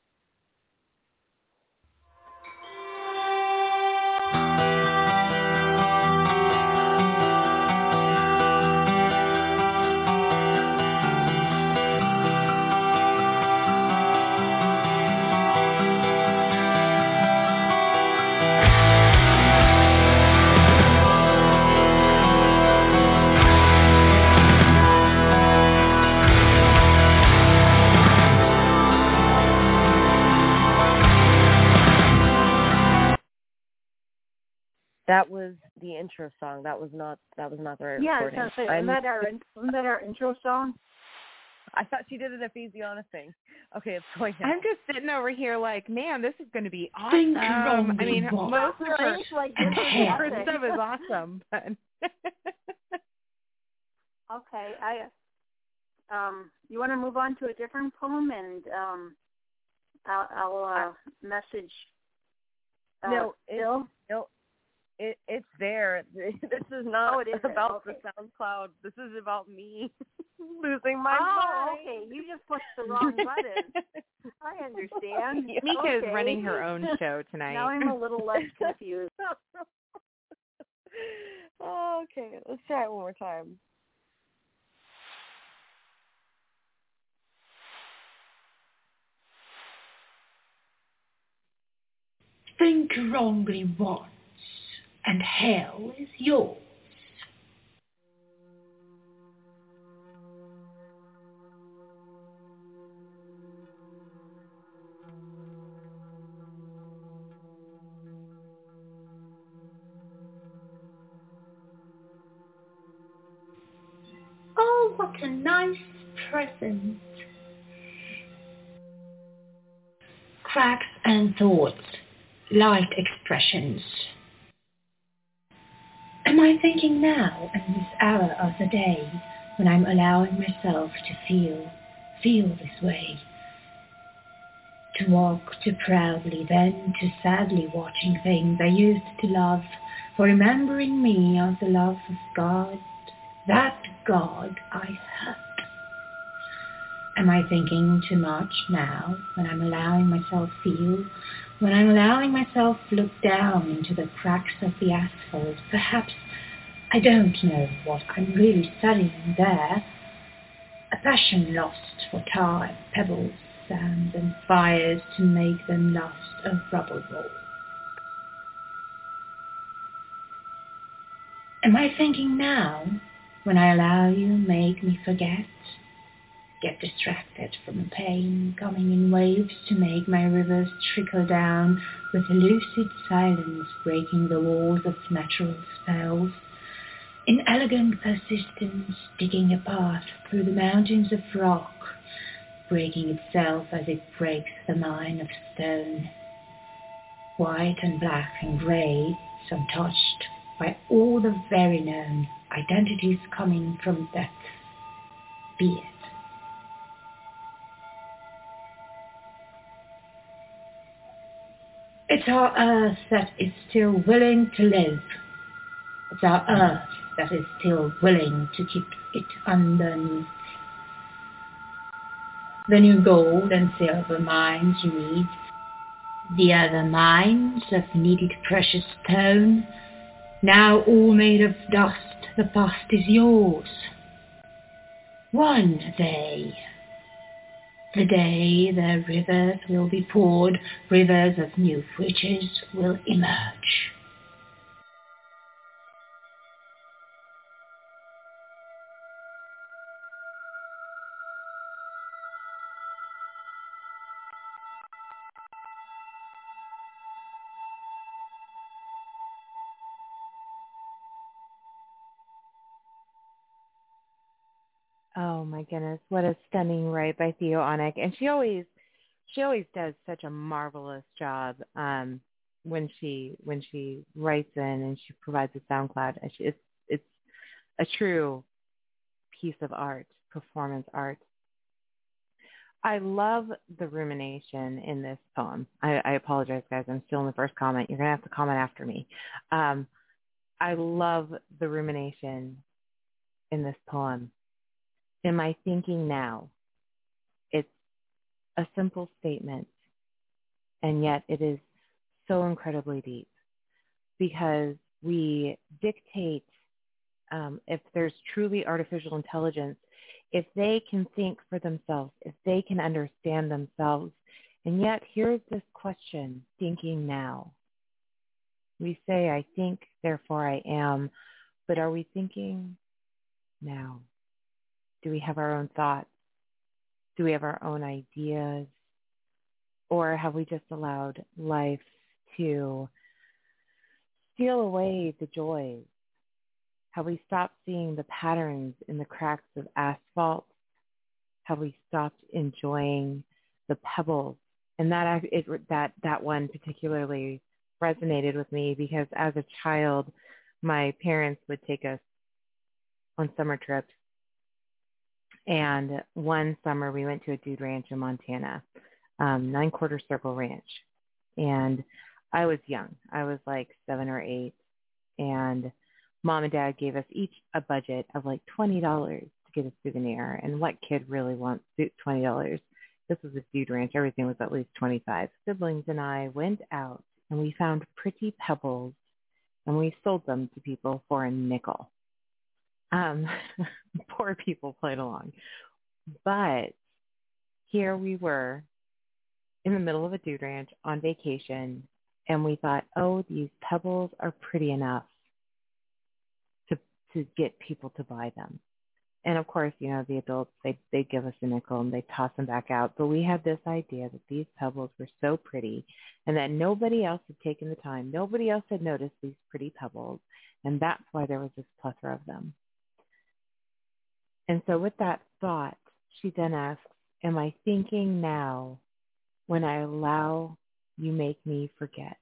S3: That was the intro song. That was not. That was not the right
S4: yeah,
S3: recording.
S4: Yeah, isn't that our isn't that our intro song?
S3: I thought she did an Ephesiana thing. Okay, it's going now.
S2: I'm just sitting over here like, man, this is going to be awesome. Um, I mean,
S4: well,
S2: most of her,
S4: like
S2: her stuff is awesome. But
S4: okay, I um, you want to move on to a different poem, and um, I'll, I'll uh, message. Uh,
S3: no,
S4: Bill.
S3: No. It, it's there. This is not
S4: oh, it is
S3: about
S4: okay.
S3: the SoundCloud. This is about me losing my
S4: oh,
S3: mind.
S4: okay. You just pushed the wrong button. I understand.
S2: Mika
S4: okay.
S2: is running her own show tonight.
S4: Now I'm a little less confused.
S3: oh, okay, let's try it one more time.
S7: Think wrongly once, and hell is yours. Oh, what a nice present. Cracks and thoughts, light expressions. Am I thinking now, in this hour of the day, when I'm allowing myself to feel, feel this way? To walk too proudly, then too sadly watching things I used to love, for remembering me of the love of God, that God I hurt. Am I thinking too much now, when I'm allowing myself feel, when I'm allowing myself look down into the cracks of the asphalt? Perhaps I don't know what I'm really studying there. A passion lost for tar, pebbles, sand and fires to make them last a rubble roll. Am I thinking now, when I allow you make me forget? Get distracted from the pain coming in waves to make my rivers trickle down with a lucid silence breaking the walls of natural spells. In elegant persistence digging a path through the mountains of rock, breaking itself as it breaks the mine of stone. White and black and grey, some touched by all the very known identities coming from depth. Be it. It's our earth that is still willing to live. It's our earth that is still willing to keep it underneath. The new gold and silver mines you need, the other mines of needed precious stone, now all made of dust, the past is yours. One day, the day the rivers will be poured, rivers of new riches will emerge.
S2: Oh my goodness, what a stunning write by Theo Onick. And she always she always does such a marvelous job um, when she when she writes in and she provides a SoundCloud. It's it's a true piece of art, performance art. I love the rumination in this poem. I, I apologize, guys. I'm still in the first comment. You're gonna have to comment after me. Um, I love the rumination in this poem. In my thinking now, it's a simple statement, and yet it is so incredibly deep because we dictate um, if there's truly artificial intelligence, if they can think for themselves, if they can understand themselves. And yet here's this question, thinking now. We say, I think, therefore I am, but are we thinking now? Do we have our own thoughts? Do we have our own ideas? Or have we just allowed life to steal away the joys? Have we stopped seeing the patterns in the cracks of asphalt? Have we stopped enjoying the pebbles? And that it, that that one particularly resonated with me because as a child, my parents would take us on summer trips. And one summer we went to a dude ranch in Montana, um, Nine Quarter Circle Ranch. And I was young. I was like seven or eight. And Mom and Dad gave us each a budget of like twenty dollars to get a souvenir. And what kid really wants twenty dollars? This was a dude ranch. Everything was at least twenty-five. Siblings and I went out and we found pretty pebbles and we sold them to people for a nickel. Um, poor people played along. But here we were in the middle of a dude ranch on vacation, and we thought, oh, these pebbles are pretty enough to to get people to buy them. And of course, you know, the adults, they they give us a nickel and they toss them back out. But we had this idea that these pebbles were so pretty and that nobody else had taken the time. Nobody else had noticed these pretty pebbles. And that's why there was this plethora of them. And so with that thought, she then asks, am I thinking now when I allow you make me forget?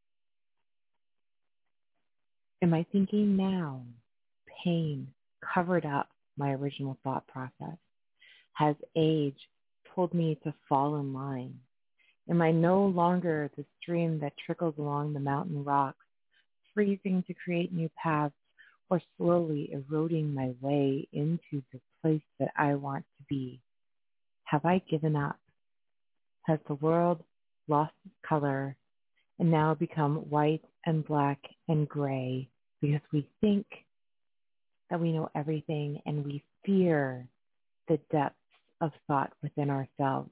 S2: Am I thinking now pain covered up my original thought process? Has age told me to fall in line? Am I no longer the stream that trickles along the mountain rocks, freezing to create new paths, or slowly eroding my way into the place that I want to be? Have I given up? Has the world lost its color and now become white and black and gray because we think that we know everything and we fear the depths of thought within ourselves?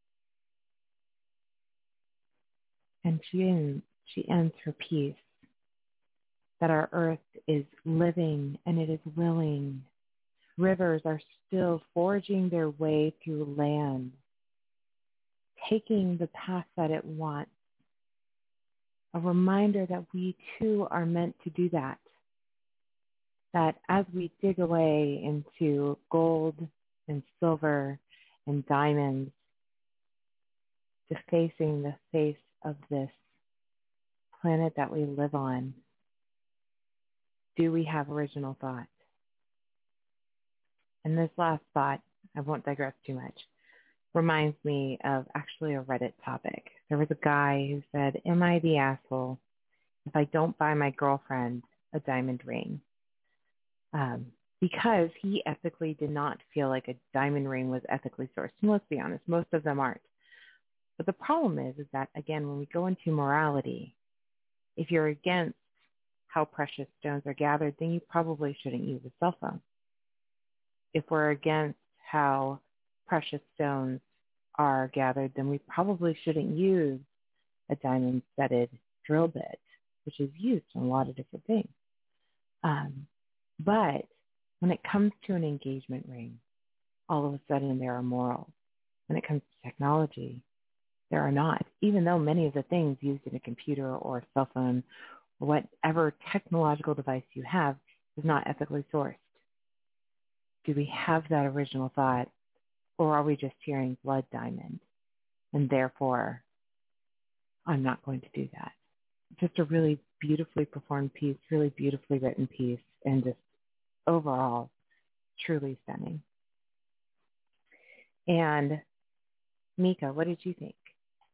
S2: And she ends, she ends her piece that our earth is living and it is willing. Rivers are still forging their way through land, taking the path that it wants. A reminder that we too are meant to do that. That as we dig away into gold and silver and diamonds, defacing the face of this planet that we live on, do we have original thought? And this last thought, I won't digress too much, reminds me of actually a Reddit topic. There was a guy who said, am I the asshole if I don't buy my girlfriend a diamond ring? Um, because he ethically did not feel like a diamond ring was ethically sourced. And let's be honest, most of them aren't. But the problem is, is that, again, when we go into morality, if you're against how precious stones are gathered, then you probably shouldn't use a cell phone. If we're against how precious stones are gathered, then we probably shouldn't use a diamond-studded drill bit, which is used in a lot of different things. Um, but when it comes to an engagement ring, all of a sudden there are morals. When it comes to technology, there are not, even though many of the things used in a computer or a cell phone or whatever technological device you have is not ethically sourced. Do we have that original thought, or are we just hearing blood diamond? And therefore, I'm not going to do that. Just a really beautifully performed piece, really beautifully written piece, and just overall truly stunning. And Mika, what did you think?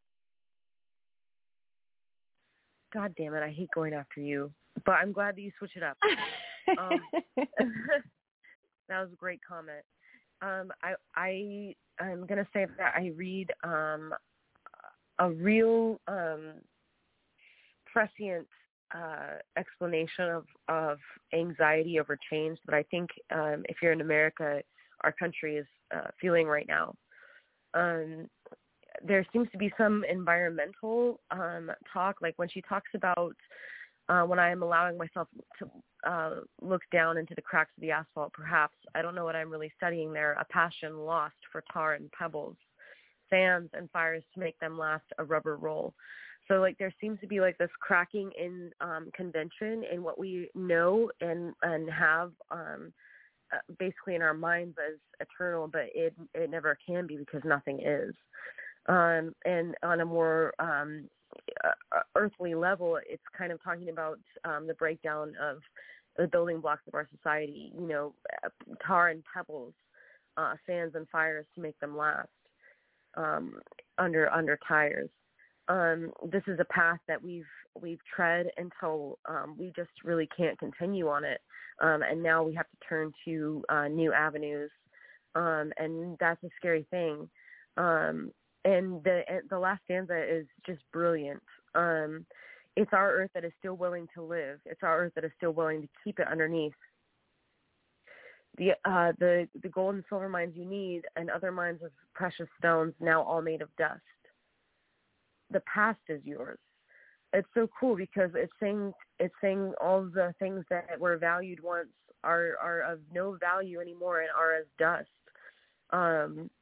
S3: God damn it, I hate going after you, but I'm glad that you switch it up. um, that was a great comment. Um, I, I, I'm going to say that I read um, a real um, prescient uh, explanation of, of anxiety over change that I think um, if you're in America, our country is uh, feeling right now. Um, there seems to be some environmental um, talk, like when she talks about uh, when I am allowing myself to uh, look down into the cracks of the asphalt, perhaps, I don't know what I'm really studying there, a passion lost for tar and pebbles, sands and fires to make them last a rubber roll. So like there seems to be like this cracking in um, convention in what we know and, and have um, uh, basically in our minds as eternal, but it, it never can be because nothing is. Um, and on a more um, uh, earthly level, it's kind of talking about um, the breakdown of the building blocks of our society, you know, tar and pebbles, uh, sands and fires to make them last um, under under tires. Um, this is a path that we've we've tread until um, we just really can't continue on it, um, and now we have to turn to uh, new avenues, um, and that's a scary thing. Um, And the the last stanza is just brilliant. Um, it's our earth that is still willing to live. It's our earth that is still willing to keep it underneath. The uh, the the gold and silver mines you need, and other mines of precious stones, now all made of dust. The past is yours. It's so cool because it's saying it's saying all the things that were valued once are are of no value anymore and are as dust. Um,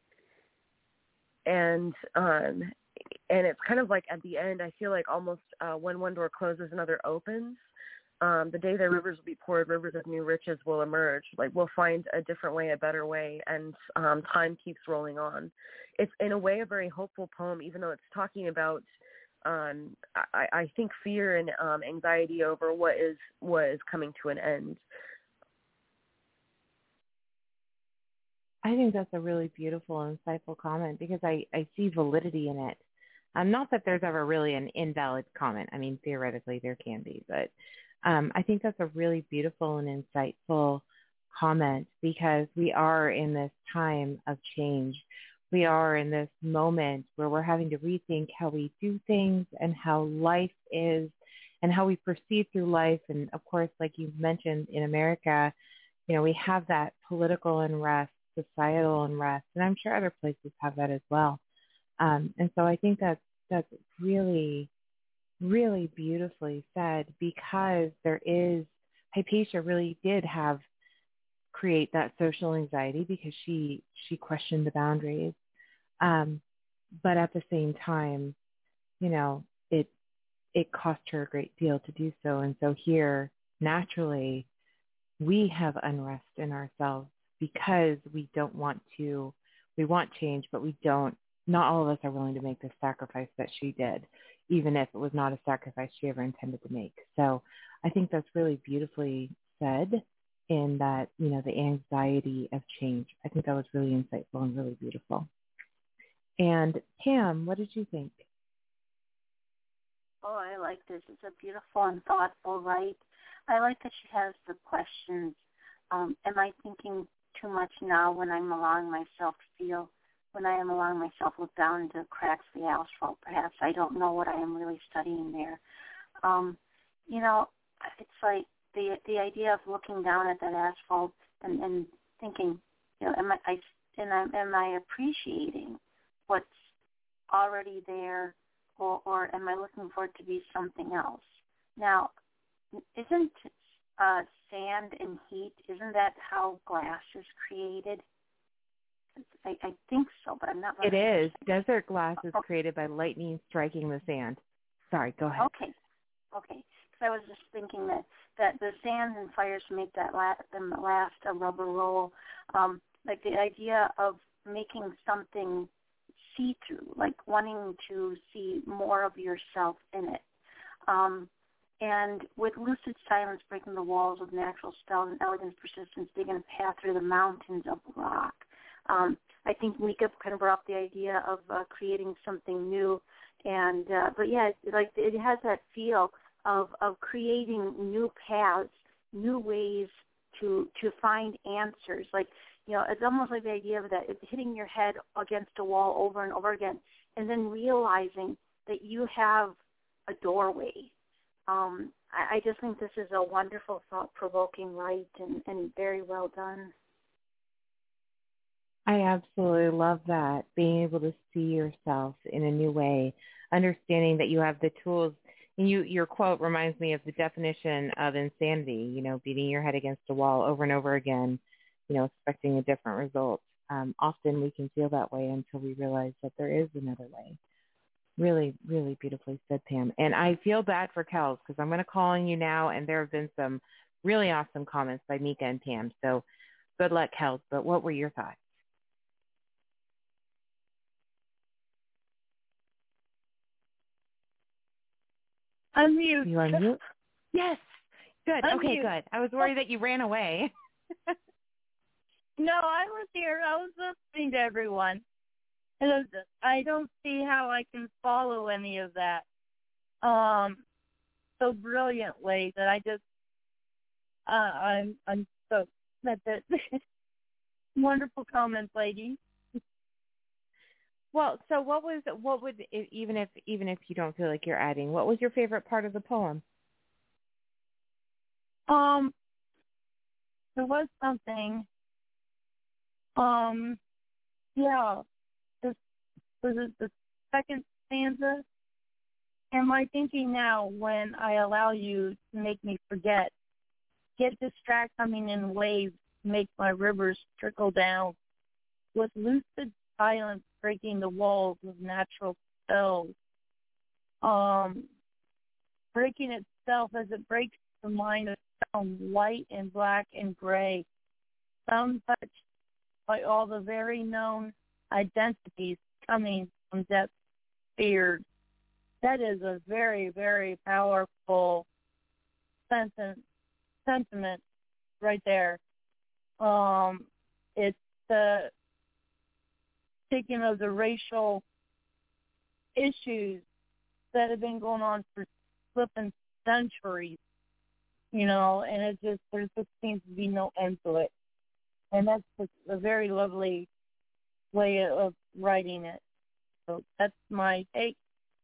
S3: And um, and it's kind of like at the end, I feel like almost uh, when one door closes, another opens. Um, the day the rivers will be poured, rivers of new riches will emerge. Like we'll find a different way, a better way, and um, time keeps rolling on. It's in a way a very hopeful poem, even though it's talking about, um, I, I think, fear and um, anxiety over what is what is coming to an end.
S2: I think that's a really beautiful, insightful comment because I, I see validity in it. Um, not that there's ever really an invalid comment. I mean, theoretically there can be, but um, I think that's a really beautiful and insightful comment because we are in this time of change. We are in this moment where we're having to rethink how we do things and how life is and how we proceed through life. And of course, like you mentioned in America, you know, we have that political unrest, societal unrest, and I'm sure other places have that as well. Um, and so I think that's, that's really, really beautifully said because there is, Hypatia really did have, create that social anxiety because she, she questioned the boundaries. Um, but at the same time, you know, it, it cost her a great deal to do so. And so here, naturally, we have unrest in ourselves because we don't want to, we want change, but we don't, not all of us are willing to make the sacrifice that she did, even if it was not a sacrifice she ever intended to make. So I think that's really beautifully said in that, you know, the anxiety of change. I think that was really insightful and really beautiful. And Pam, what did you think?
S4: Oh, I like this. It's a beautiful and thoughtful write. I like that she has the questions. Um, am I thinking too much now when I'm allowing myself to feel, when I am allowing myself to look down into the cracks of the asphalt? Perhaps I don't know what I am really studying there. Um, you know, it's like the the idea of looking down at that asphalt and, and thinking, you know, am I, I and I'm, am I appreciating what's already there, or, or am I looking for it to be something else? Now, isn't uh, sand and heat, isn't that how glass is created? I, I think so, but I'm not.
S2: It is. Desert glass is created by lightning striking the sand. Sorry, go ahead.
S4: Okay, okay. Because I was just thinking that, that the sand and fires make that last, them last a rubber roll. Um, like the idea of making something see-through, like wanting to see more of yourself in it. Um, and with lucid silence breaking the walls of natural spell and elegant persistence, digging a path through the mountains of rock. Um, I think Mika kind of brought up the idea of uh, creating something new, and uh, but yeah, it, like it has that feel of of creating new paths, new ways to to find answers. Like, you know, it's almost like the idea of that it's hitting your head against a wall over and over again, and then realizing that you have a doorway. Um, I, I just think this is a wonderful, thought-provoking write, and, and very well done.
S2: I absolutely love that, being able to see yourself in a new way, understanding that you have the tools. And you, your quote reminds me of the definition of insanity, you know, beating your head against a wall over and over again, you know, expecting a different result. Um, often we can feel that way until we realize that there is another way. Really, really beautifully said, Pam. And I feel bad for Kels because I'm going to call on you now, and there have been some really awesome comments by Mika and Pam. So good luck, Kels. But what were your thoughts?
S5: Unmute.
S2: You unmute? Yes. Good.
S5: Unmute.
S2: Okay, good. I was worried that you ran away.
S5: No, I was here. I was listening to everyone. And I don't see how I can follow any of that um, so brilliantly that I just, uh, I'm, I'm so, that's it. Wonderful comments, lady.
S2: Well, so what was, what would, even if, even if you don't feel like you're adding, what was your favorite part of the poem?
S5: Um, there was something, um, yeah, this, was it the second stanza? Am I thinking now when I allow you to make me forget? Get distracted coming in waves, make my rivers trickle down. With lucid silence breaking the walls of natural spells. Um, breaking itself as it breaks the mind of stone, white and black and gray. Some touched by all the very known identities coming from depths feared. That is a very, very powerful sentence, sentiment right there. Um, it's the speaking of the racial issues that have been going on for flipping centuries, you know, and it just, there just seems to be no end to it. And that's just a very lovely way of writing it. So that's my take.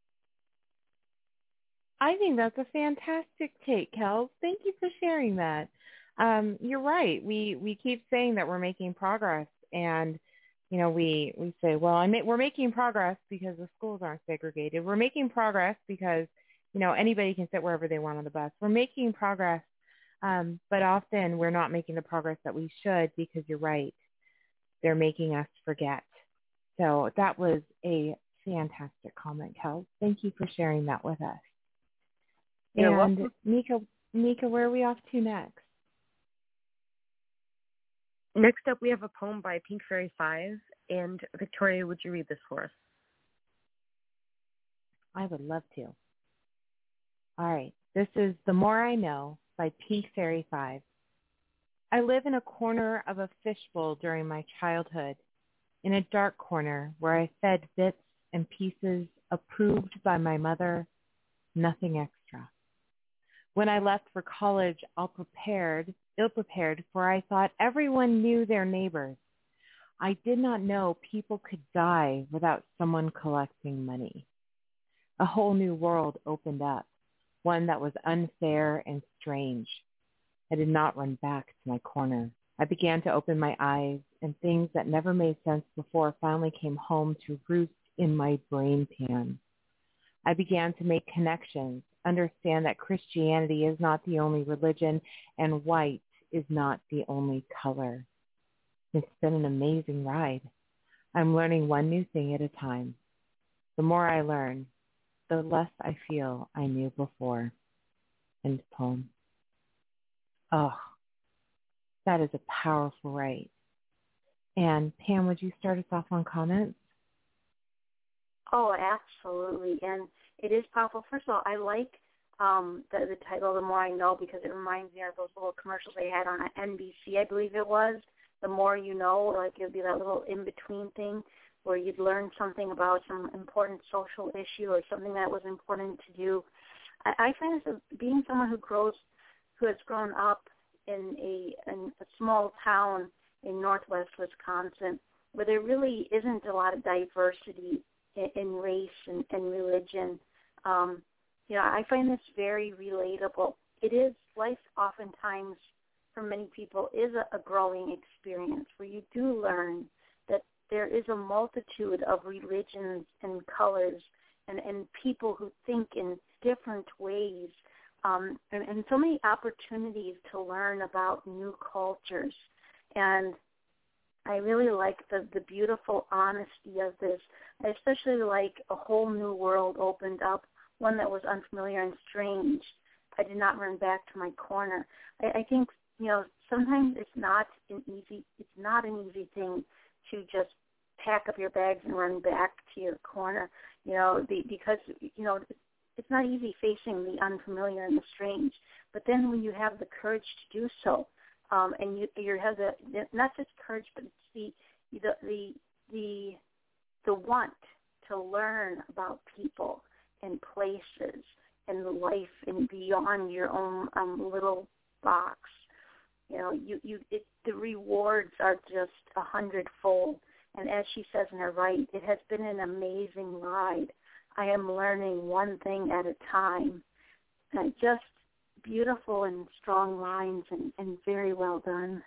S2: I think that's a fantastic take, Kels. Thank you for sharing that. Um, you're right. We we keep saying that we're making progress, and you know we we say, well, I may, we're making progress because the schools aren't segregated. We're making progress because you know anybody can sit wherever they want on the bus. We're making progress, um, but often we're not making the progress that we should because you're right. They're making us forget. So that was a fantastic comment, Kels. Thank you for sharing that with us.
S5: You're
S2: and
S5: welcome.
S2: Mika, Mika, where are we off to next?
S3: Next up, we have a poem by Pink Fairy Five. And Victoria, would you read this for us?
S2: I would love to. All right. This is The More I Know by Pink Fairy Five. I live in a corner of a fishbowl during my childhood. in a dark corner where I fed bits and pieces approved by my mother, nothing extra. When I left for college, all prepared, ill-prepared, for I thought everyone knew their neighbors. I did not know people could die without someone collecting money. A whole new world opened up, one that was unfair and strange. I did not run back to my corner. I began to open my eyes, and things that never made sense before finally came home to roost in my brain pan. I began to make connections, understand that Christianity is not the only religion, and white is not the only color. It's been an amazing ride. I'm learning one new thing at a time. The more I learn, the less I feel I knew before. End poem. Oh, that is a powerful write. And Pam, would you start us off on comments?
S4: Oh, absolutely. And it is powerful. First of all, I like um, the, the title, The More I Know, because it reminds me of those little commercials they had on N B C, I believe it was. The more you know, like it would be that little in-between thing where you'd learn something about some important social issue or something that was important to do. I, I find this as being someone who grows, who has grown up in a, in a small town in northwest Wisconsin where there really isn't a lot of diversity in, in race and, and religion. Um, you know, I find this very relatable. It is, life oftentimes for many people is a, a growing experience where you do learn that there is a multitude of religions and colors and, and people who think in different ways, um, and, and so many opportunities to learn about new cultures. And I really like the, the beautiful honesty of this. I especially like a whole new world opened up, one that was unfamiliar and strange. I did not run back to my corner. I, I think, you know, sometimes it's not an easy, it's not an easy thing to just pack up your bags and run back to your corner, you know, the, because, you know, it's not easy facing the unfamiliar and the strange. But then when you have the courage to do so, um, and you you have the, not just courage, but it's the the the the, the want to learn about people and places and life and beyond your own um, little box. You know, you, you it, the rewards are just a hundredfold. And as she says in her write, it has been an amazing ride. I am learning one thing at a time. And just beautiful and strong lines and, and very well done.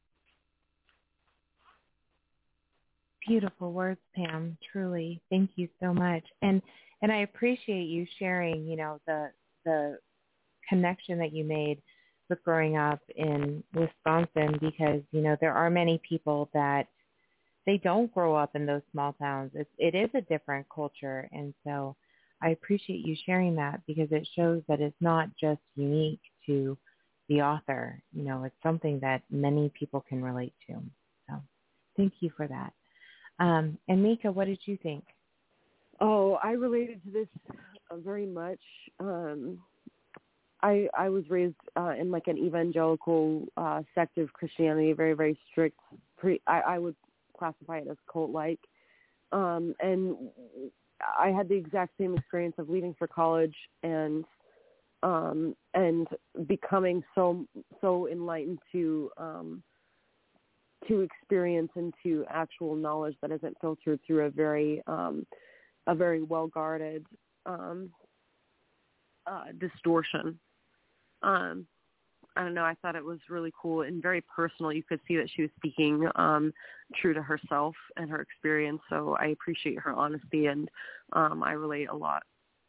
S2: Beautiful words, Pam, truly. Thank you so much. And and I appreciate you sharing, you know, the the connection that you made with growing up in Wisconsin, because, you know, there are many people that they don't grow up in those small towns. It's, it is a different culture. And so I appreciate you sharing that, because it shows that it's not just unique to the author. You know, it's something that many people can relate to. So thank you for that. Um, and Mika, what did you think?
S3: Oh, I related to this uh, very much. Um, I I was raised uh, in like an evangelical uh, sect of Christianity, very, very strict. Pre- I, I would classify it as cult-like. Um, and I had the exact same experience of leaving for college and um, and becoming so so enlightened to um, to experience and to actual knowledge that isn't filtered through a very um, a very well guarded um, uh, distortion. Um, I don't know. I thought it was really cool and very personal. You could see that she was speaking um, true to herself and her experience. So I appreciate her honesty, and um, I relate a lot.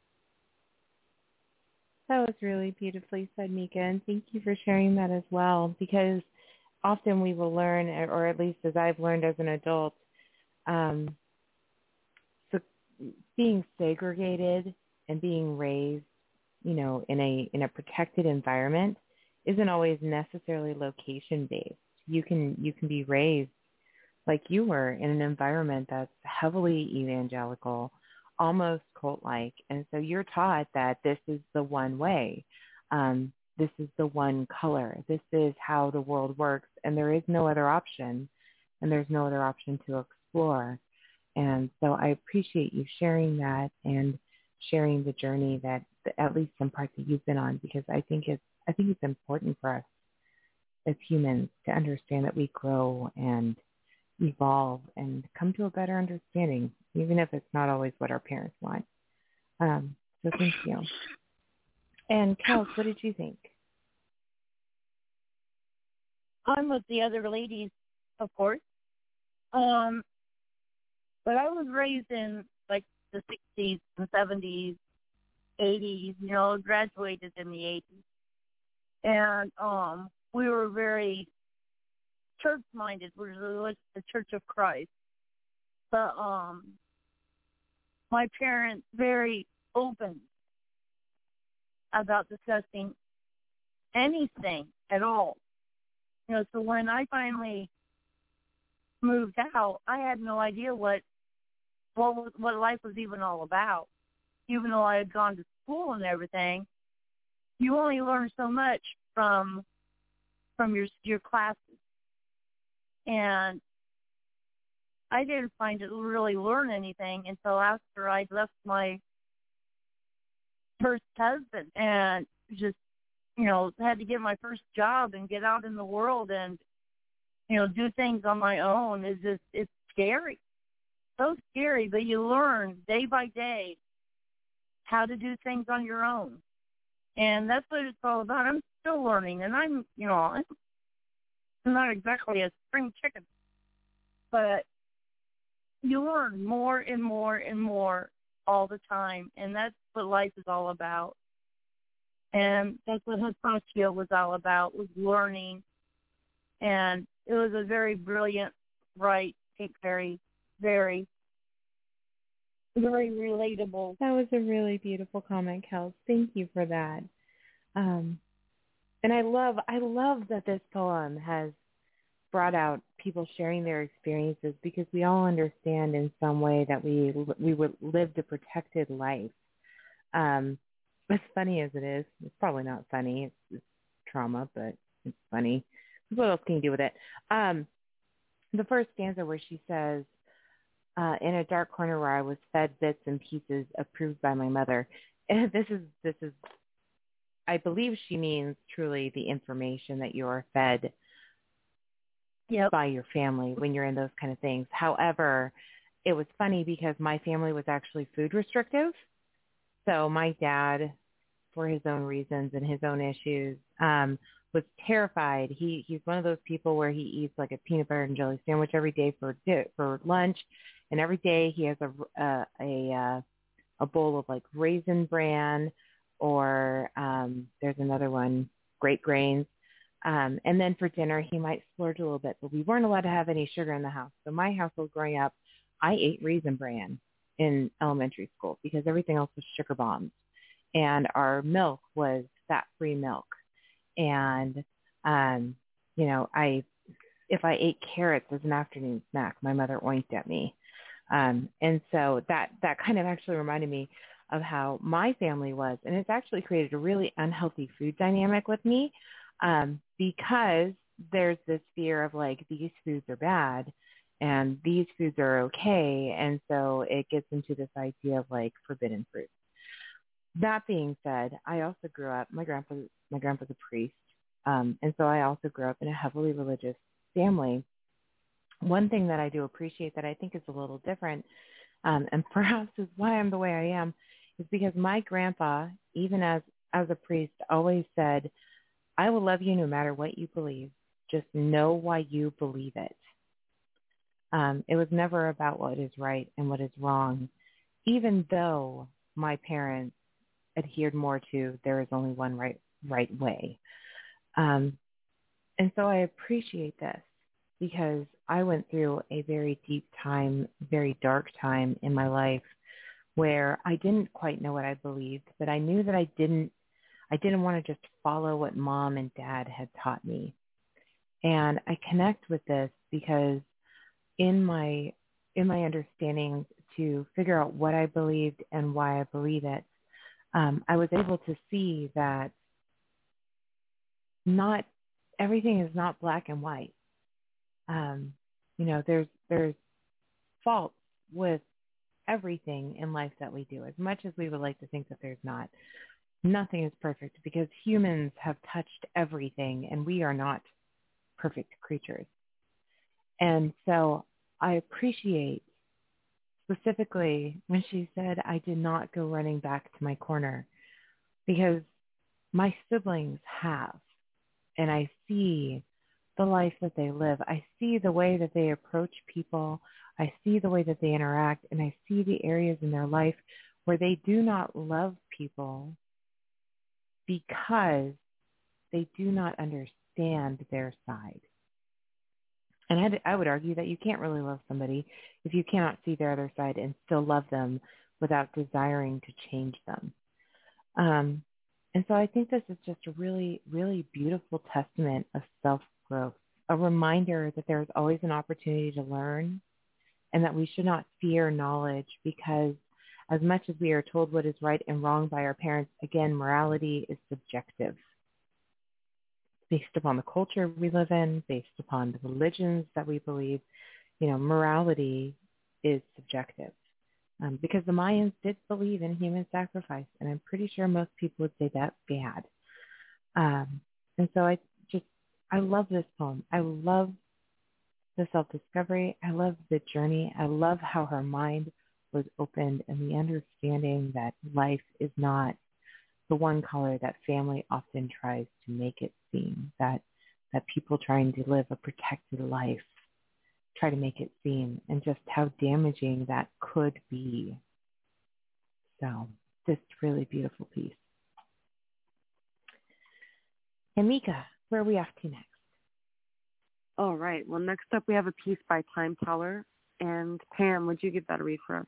S2: That was really beautifully said, Mika, and thank you for sharing that as well, because often we will learn, or at least as I've learned as an adult, um, so being segregated and being raised, you know, in a in a protected environment isn't always necessarily location-based. You can you can be raised like you were in an environment that's heavily evangelical, almost cult-like, and so you're taught that this is the one way, um, this is the one color, this is how the world works, and there is no other option and there's no other option to explore. And so I appreciate you sharing that and sharing the journey that, at least some parts that you've been on, because I think it's I think it's important for us as humans to understand that we grow and evolve and come to a better understanding, even if it's not always what our parents want. Um, so thank you. And Kels, what did you think?
S5: I'm with the other ladies, of course. Um, but I was raised in like the sixties and seventies, eighties, you know, graduated in the eighties. And um, we were very church-minded. We were the Church of Christ. But um, my parents very open about discussing anything at all. You know, so when I finally moved out, I had no idea what what was, what life was even all about. Even though I had gone to school and everything, you only learn so much from from your your classes. And I didn't find it really learn anything until after I'd left my first husband and just, you know, had to get my first job and get out in the world and, you know, do things on my own. Is just, it's scary. So scary, but you learn day by day how to do things on your own. And that's what it's all about. I'm still learning, and I'm, you know, I'm not exactly a spring chicken, but you learn more and more and more all the time, and that's what life is all about. And that's what Hesperia was all about, was learning. And it was a very brilliant, bright, very, very, very relatable.
S2: That was a really beautiful comment, Kels. Thank you for that. Um, and I love, I love that this poem has brought out people sharing their experiences, because we all understand in some way that we we would lived a protected life. Um, as funny as it is, it's probably not funny. It's, it's trauma, but it's funny. What else can you do with it? Um, the first stanza where she says, uh, "In a dark corner where I was fed bits and pieces approved by my mother." And this is this is, I believe she means truly the information that you are fed. Yep. By your family when you're in those kind of things. However, it was funny because my family was actually food restrictive. So my dad, for his own reasons and his own issues, um, was terrified. He he's one of those people where he eats like a peanut butter and jelly sandwich every day for for lunch, and every day he has a a a, a bowl of like Raisin Bran, or um, there's another one, Great Grains. Um, and then for dinner, he might splurge a little bit, but we weren't allowed to have any sugar in the house. So my household growing up, I ate Raisin Bran in elementary school because everything else was sugar bombs. And our milk was fat-free milk. And, um, you know, I, if I ate carrots as an afternoon snack, my mother oinked at me. Um, and so that, that kind of actually reminded me of how my family was. And it's actually created a really unhealthy food dynamic with me. Um, because there's this fear of like, these foods are bad and these foods are okay. And so it gets into this idea of like forbidden fruit. That being said, I also grew up, my grandpa, my grandpa's a priest. Um, and so I also grew up in a heavily religious family. One thing that I do appreciate that I think is a little different, um, and perhaps is why I'm the way I am, is because my grandpa, even as, as a priest, always said, "I will love you no matter what you believe. Just know why you believe it." Um, it was never about what is right and what is wrong, even though my parents adhered more to there is only one right right way. Um, and so I appreciate this because I went through a very deep time, very dark time in my life where I didn't quite know what I believed, but I knew that I didn't I didn't want to just follow what mom and dad had taught me. And I connect with this because in my in my understanding to figure out what I believed and why I believe it, um, I was able to see that not everything is not black and white. Um, You know, there's there's faults with everything in life that we do, as much as we would like to think that there's not. Nothing is perfect because humans have touched everything and we are not perfect creatures. And so I appreciate specifically when she said, I did not go running back to my corner, because my siblings have. And I see the life that they live. I see the way that they approach people. I see the way that they interact. And I see the areas in their life where they do not love people because they do not understand their side. And I'd, I would argue that you can't really love somebody if you cannot see their other side and still love them without desiring to change them. Um, and so I think this is just a really, really beautiful testament of self-growth, a reminder that there's always an opportunity to learn and that we should not fear knowledge, because as much as we are told what is right and wrong by our parents, again, morality is subjective, based upon the culture we live in, based upon the religions that we believe. You know, morality is subjective, um, because the Mayans did believe in human sacrifice, and I'm pretty sure most people would say that's bad. Um, and so I just, I love this poem. I love the self-discovery. I love the journey. I love how her mind was opened and the understanding that life is not the one color that family often tries to make it seem, that that people trying to live a protected life try to make it seem, and just how damaging that could be. So, just really beautiful piece. And Mika, where are we off to next?
S3: All right. Well, next up we have a piece by Time Teller. And Pam, would you give that a read for us?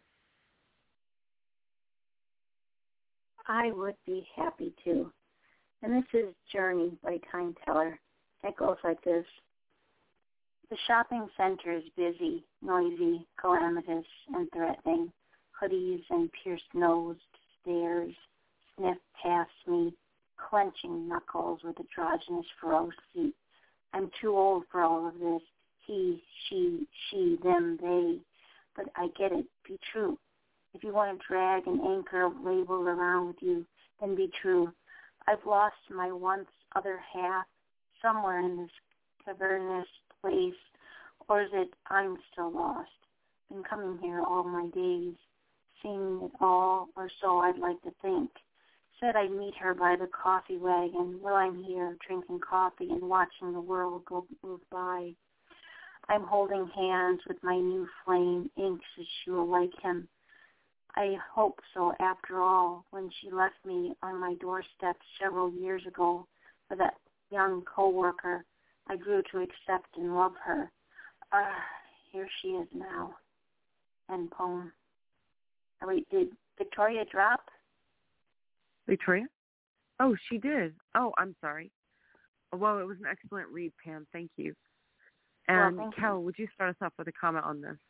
S4: I would be happy to. And this is Journey by Time Teller. It goes like this. The shopping center is busy, noisy, calamitous, and threatening. Hoodies and pierced-nosed stares sniff past me, clenching knuckles with androgynous ferocity. I'm too old for all of this. He, she, she, them, they. But I get it. Be true. If you want to drag an anchor of labels around with you, then be true. I've lost my once other half somewhere in this cavernous place, or is it I'm still lost? Been coming here all my days, seeing it all, or so I'd like to think. Said I'd meet her by the coffee wagon. Well, I'm here drinking coffee and watching the world go move by. I'm holding hands with my new flame, anxious she will like him. I hope so, after all, when she left me on my doorstep several years ago for that young co-worker, I grew to accept and love her. Ah, uh, here she is now. End poem. Oh, wait, did Victoria drop?
S3: Victoria? Oh, she did. Oh, I'm sorry. Well, it was an excellent read, Pam. Thank you. And
S4: well, thank
S3: Cal,
S4: you.
S3: would you start us off with a comment on this?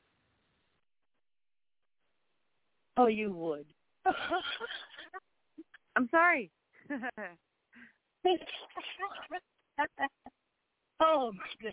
S5: Oh, you would.
S3: I'm sorry.
S5: Oh, my goodness.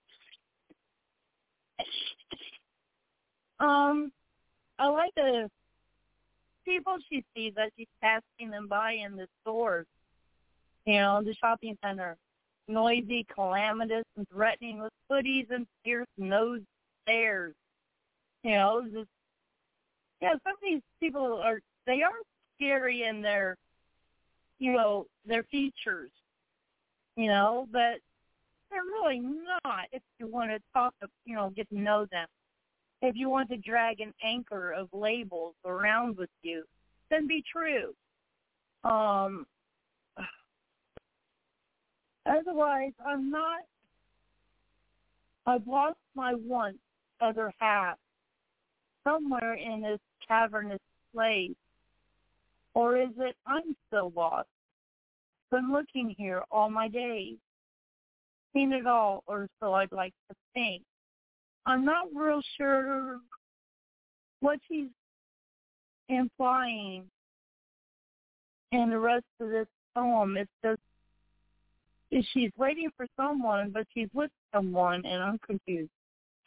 S5: Um, I like the people she sees that she's passing them by in the stores, you know, the shopping center. Noisy, calamitous, and threatening with hoodies and fierce nose stares. You know, just, yeah, some of these people are, they are scary in their, you know, their features, you know, but they're really not if you want to talk, you know, get to know them. If you want to drag an anchor of labels around with you, then be true. Um, otherwise, I'm not, I've lost my once other half somewhere in this cavernous place. Or is it I'm still lost? Been looking here all my days. Seen it all, or so I'd like to think. I'm not real sure what she's implying in the rest of this poem. It's just she's waiting for someone, but she's with someone, and I'm confused.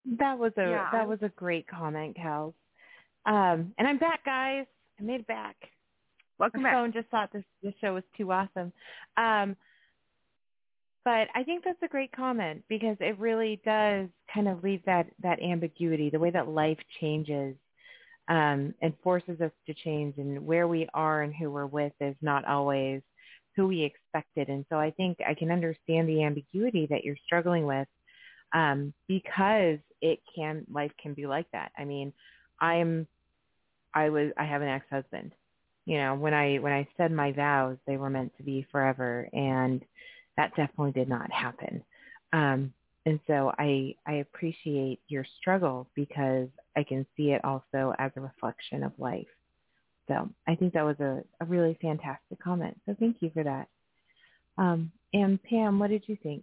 S2: That was a
S3: Yeah,
S2: that
S3: I,
S2: was a great comment, Kels. Um, and I'm back, guys. I made it back.
S3: welcome
S2: My
S3: back.
S2: phone just thought this this show was too awesome. Um, but I think that's a great comment because it really does kind of leave that that ambiguity, the way that life changes um, and forces us to change, and where we are and who we're with is not always who we expected. And so I think I can understand the ambiguity that you're struggling with um, because it can life can be like that. I mean, I'm I was I have an ex-husband. You know, when I when I said my vows, they were meant to be forever, and that definitely did not happen. Um, and so I I appreciate your struggle because I can see it also as a reflection of life. So I think that was a, a really fantastic comment. So thank you for that. Um, and Pam, what did you think?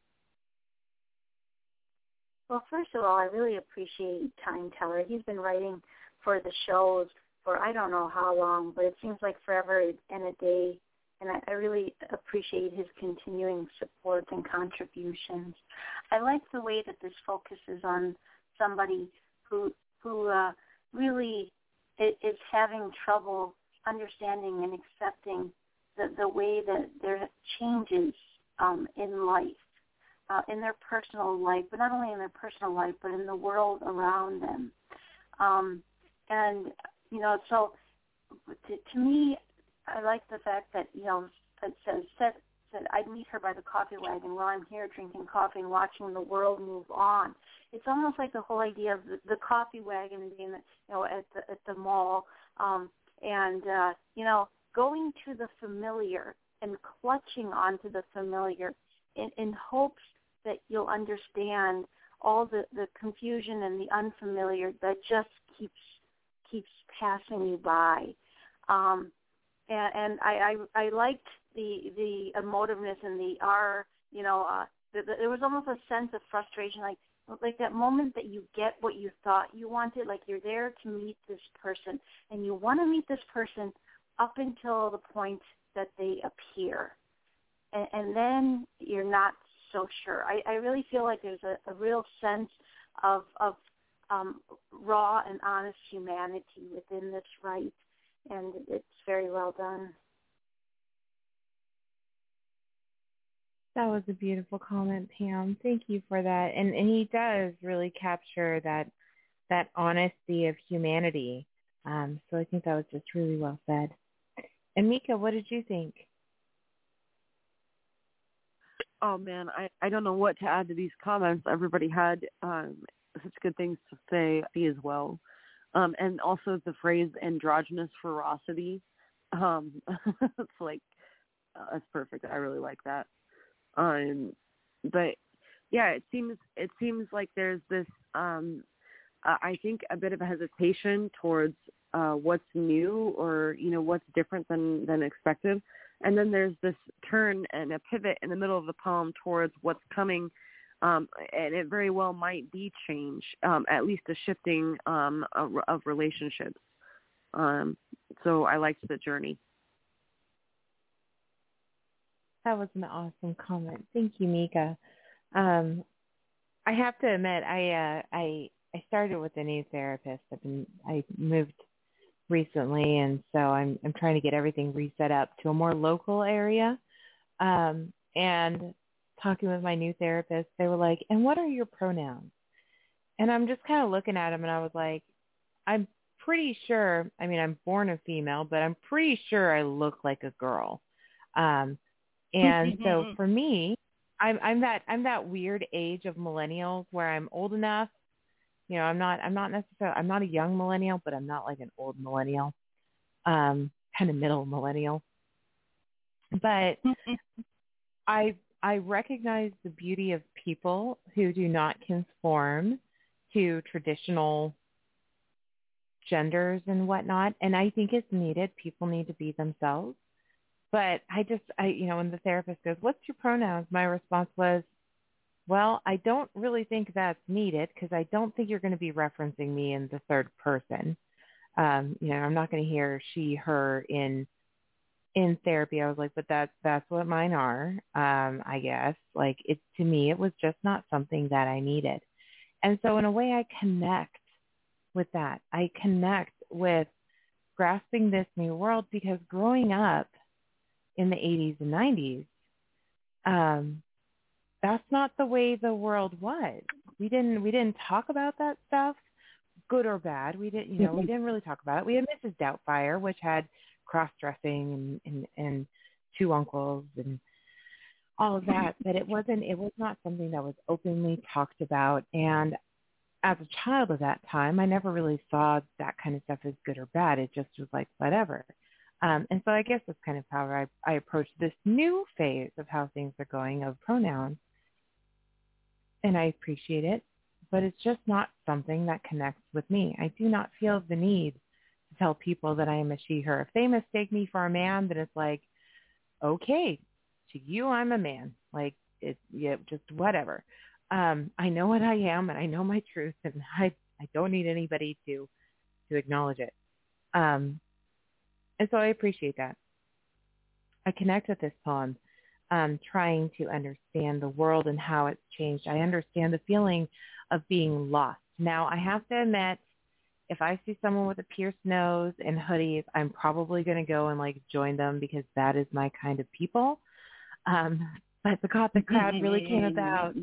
S4: Well, first of all, I really appreciate Time Teller. He's been writing for the shows for I don't know how long, but it seems like forever and a day. And I, I really appreciate his continuing support and contributions. I like the way that this focuses on somebody who who uh, really is, is having trouble understanding and accepting the, the way that there are changes um, in life. Uh, in their personal life, but not only in their personal life, but in the world around them. Um, and, you know, so to, to me, I like the fact that, you know, it says, said, said, I'd meet her by the coffee wagon while I'm here drinking coffee and watching the world move on. It's almost like the whole idea of the, the coffee wagon being, you know, at the, at the mall um, and, uh, you know, going to the familiar and clutching onto the familiar in, in hopes that you'll understand all the, the confusion and the unfamiliar that just keeps keeps passing you by. Um, and and I, I, I liked the the emotiveness and the R, you know, uh, the, the, there was almost a sense of frustration, like like that moment that you get what you thought you wanted, like you're there to meet this person, and you want to meet this person up until the point that they appear. And, and then you're not so sure. I, I really feel like there's a, a real sense of of um, raw and honest humanity within this rite, and it's very well done.
S2: That was a beautiful comment, Pam. Thank you for that. And and he does really capture that that honesty of humanity. Um, so I think that was just really well said. And Mika, what did you think?
S3: Oh man, I, I don't know what to add to these comments. Everybody had um, such good things to say as well. Um, and also the phrase androgynous ferocity. Um, it's like, uh, that's perfect. I really like that. Um, but yeah, it seems, it seems like there's this, um, uh, I think a bit of a hesitation towards uh, what's new or, you know, what's different than, than expected. And then there's this turn and a pivot in the middle of the poem towards what's coming, um, and it very well might be change, um, at least a shifting um, of, of relationships. Um, so I liked the journey.
S2: That was an awesome comment. Thank you, Mika. Um, I have to admit, I uh, I I started with a new therapist. I've been I moved recently, and so I'm I'm trying to get everything reset up to a more local area. Um, and talking with my new therapist, they were like, "And what are your pronouns?" And I'm just kind of looking at him, and I was like, "I'm pretty sure. I mean, I'm born a female, but I'm pretty sure I look like a girl." Um, and so for me, I'm I'm that I'm that weird age of millennials where I'm old enough. You know, I'm not, I'm not necessarily, I'm not a young millennial, but I'm not like an old millennial, um, kind of middle millennial. But I, I recognize the beauty of people who do not conform to traditional genders and whatnot. And I think it's needed. People need to be themselves. But I just, I, you know, when the therapist goes, "What's your pronouns?" My response was, "Well, I don't really think that's needed because I don't think you're going to be referencing me in the third person. Um, you know, I'm not going to hear she, her in in therapy." I was like, "But that's that's what mine are, um, I guess." Like, it to me, it was just not something that I needed. And so in a way, I connect with that. I connect with grasping this new world because growing up in the eighties and nineties, um, that's not the way the world was. We didn't we didn't talk about that stuff, good or bad. We didn't, you know, we didn't really talk about it. We had Missus Doubtfire, which had cross-dressing and, and, and two uncles and all of that, but it wasn't, it was not something that was openly talked about. And as a child of that time, I never really saw that kind of stuff as good or bad. It just was like, whatever. Um, and so I guess that's kind of how I, I approach this new phase of how things are going of pronouns. And I appreciate it, but it's just not something that connects with me. I do not feel the need to tell people that I am a she, her. If they mistake me for a man, then it's like, okay, to you, I'm a man. Like, it's yeah, just whatever. Um, I know what I am, and I know my truth, and I, I don't need anybody to, to acknowledge it. Um, and so I appreciate that. I connect with this poem, um, trying to understand the world and how it's changed. I understand the feeling of being lost. Now, I have to admit, if I see someone with a pierced nose and hoodies, I'm probably going to go and like join them because that is my kind of people. Um, but the Gothic crowd really came about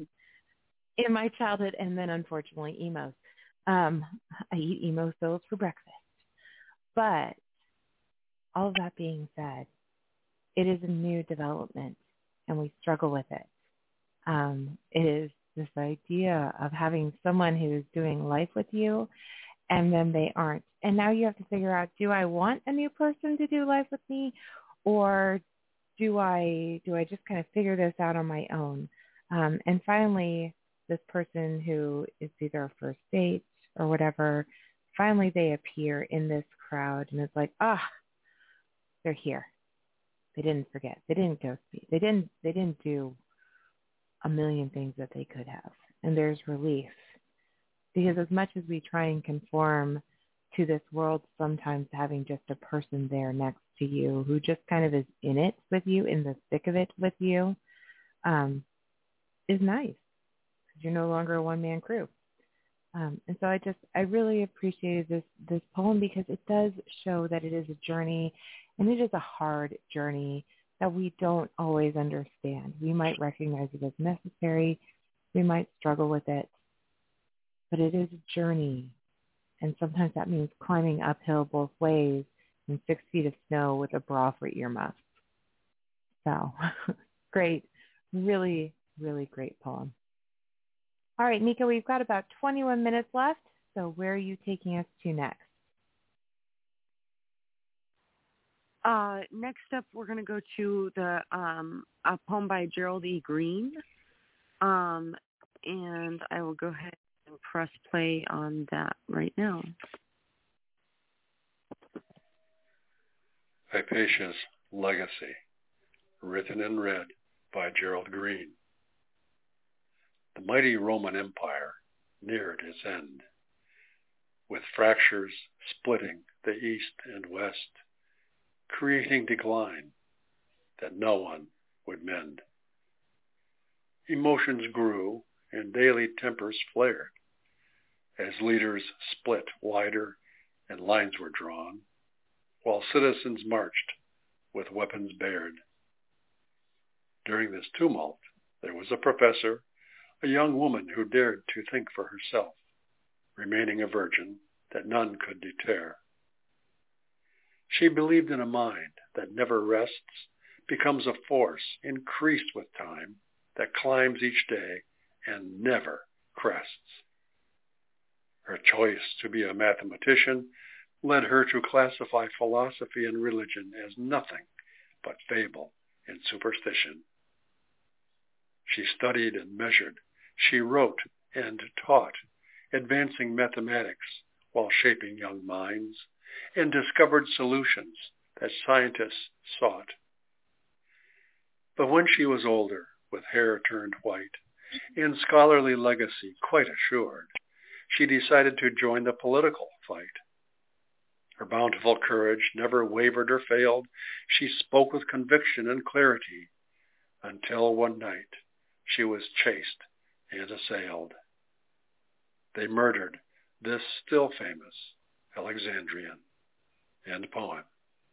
S2: in my childhood, and then unfortunately emos. Um, I eat emo souls for breakfast. But all of that being said, it is a new development, and we struggle with it. Um, it is this idea of having someone who is doing life with you, and then they aren't. And now you have to figure out, do I want a new person to do life with me, or do I do I just kind of figure this out on my own? Um, and finally, this person who is either a first date or whatever, finally they appear in this crowd, and it's like, ah, they're here. They didn't forget. They didn't ghost me. They didn't. They didn't do a million things that they could have. And there's relief, because as much as we try and conform to this world, sometimes having just a person there next to you who just kind of is in it with you, in the thick of it with you, um, is nice, because you're no longer a one-man crew. Um, and so I just, I really appreciated this, this poem because it does show that it is a journey, and it is a hard journey that we don't always understand. We might recognize it as necessary. We might struggle with it, but it is a journey. And sometimes that means climbing uphill both ways in six feet of snow with a bra for earmuffs. So great, really, really great poem. All right, Mika, we've got about twenty-one minutes left. So where are you taking us to next?
S3: Uh, next up, we're going to go to the um, a poem by Gerald E. Green. Um, and I will go ahead and press play on that right now.
S8: Hypatia's Legacy, written in red by Gerald Green. The mighty Roman Empire neared its end, with fractures splitting the east and west, creating decline that no one would mend. Emotions grew and daily tempers flared as leaders split wider and lines were drawn, while citizens marched with weapons bared. During this tumult, there was a professor, a young woman who dared to think for herself, remaining a virgin that none could deter. She believed in a mind that never rests, becomes a force increased with time, that climbs each day and never crests. Her choice to be a mathematician led her to classify philosophy and religion as nothing but fable and superstition. She studied and measured, she wrote and taught, advancing mathematics while shaping young minds, and discovered solutions that scientists sought. But when she was older, with hair turned white, and scholarly legacy quite assured, she decided to join the political fight. Her bountiful courage never wavered or failed. She spoke with conviction and clarity, until one night she was chased and assailed. they murdered this still famous Alexandrian. End poem.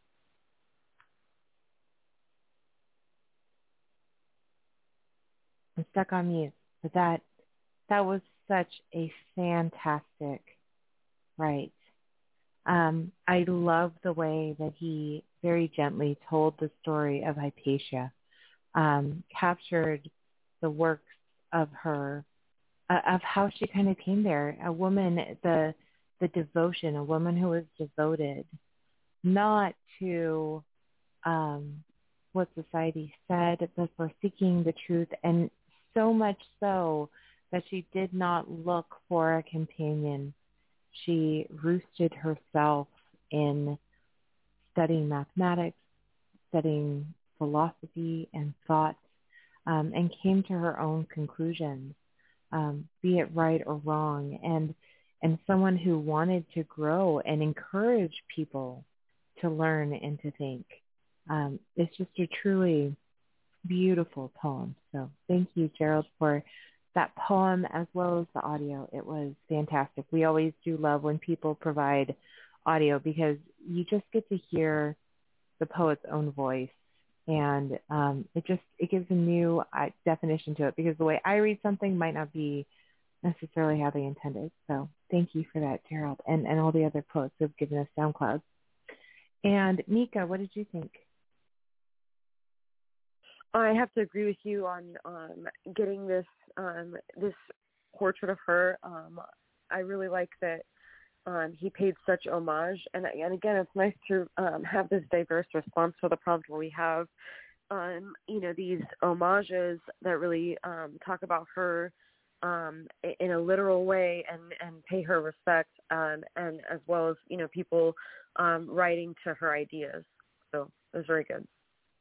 S2: I'm stuck on mute, but that that was such a fantastic write. Um, I love the way that he very gently told the story of Hypatia, um, captured the works of her, uh, of how she kind of came there. A woman, the the devotion, a woman who was devoted not to um, what society said, but for seeking the truth, and so much so that she did not look for a companion. She roosted herself in studying mathematics, studying philosophy and thought, um, and came to her own conclusions, um, be it right or wrong, and and someone who wanted to grow and encourage people to learn and to think. Um, it's just a truly beautiful poem. So thank you, Gerald, for that poem as well as the audio. It was fantastic. We always do love when people provide audio because you just get to hear the poet's own voice, and um, it just it gives a new uh, definition to it, because the way I read something might not be necessarily how they intended. So thank you for that, Gerald, and, and all the other poets who have given us SoundClouds. And Mika, what did you think?
S3: I have to agree with you on um, getting this um, this portrait of her. Um, I really like that um, he paid such homage, and and again, it's nice to um, have this diverse response to the prompt where we have, um, you know, these homages that really um, talk about her um, in a literal way and, and pay her respect, um, and as well as, you know, people um, writing to her ideas. So it was very good.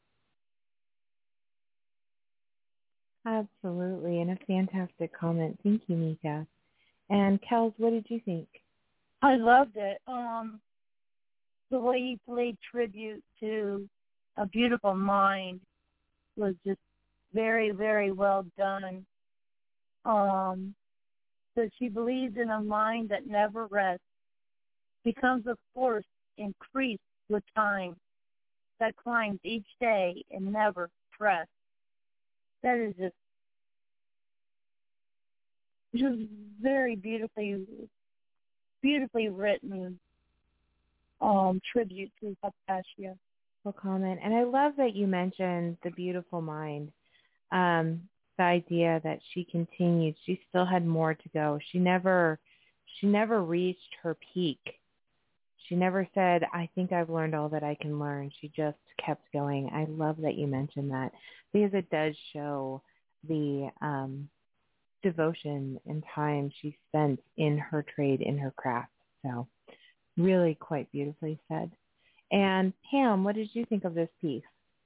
S2: Absolutely, and a fantastic comment. Thank you, Mika. And Kels, what did you think?
S5: I loved it. Um, the way he played tribute to a beautiful mind was just very, very well done. Um, that she believes in a mind that never rests, becomes a force increased with time, that climbs each day and never rests. That is just, just very beautifully, beautifully written um, tribute to Hypatia.
S2: Well, comment. And I love that you mentioned the beautiful mind. Um, the idea that she continued, she still had more to go. She never, she never reached her peak. She never said, I think I've learned all that I can learn. She just kept going. I love that you mentioned that, because it does show the um, devotion and time she spent in her trade, in her craft. So really quite beautifully said. And Pam, what did you think of this piece?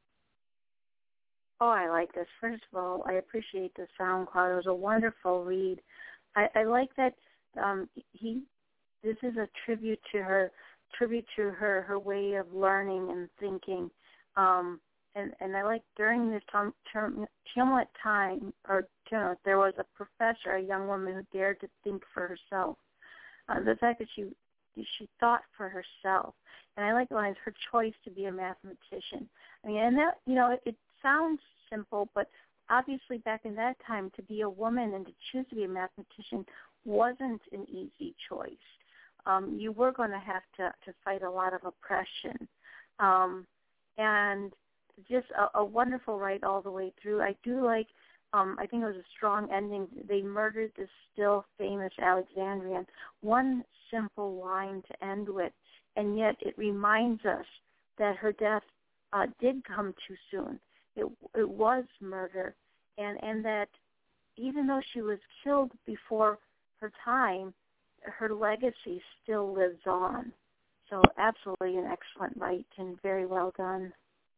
S4: Oh, I like this. First of all, I appreciate the SoundCloud. It was a wonderful read. I, I like that um, he. This is a tribute to her, tribute to her, her way of learning and thinking. Um, and, and I like during this term, term, Hamlet time, or you know, there was a professor, a young woman who dared to think for herself. Uh, the fact that she she thought for herself, and I like the lines, her choice to be a mathematician. I mean, and that, you know, it, it sounds simple, but obviously back in that time, to be a woman and to choose to be a mathematician wasn't an easy choice. Um, you were going to have to, to fight a lot of oppression. Um, and just a, a wonderful write all the way through. I do like, um, I think it was a strong ending. They murdered this still famous Alexandrian. One simple line to end with, and yet it reminds us that her death uh, did come too soon. It, it was murder, and, and that even though she was killed before her time, her legacy still lives on. So absolutely an excellent write and very well done.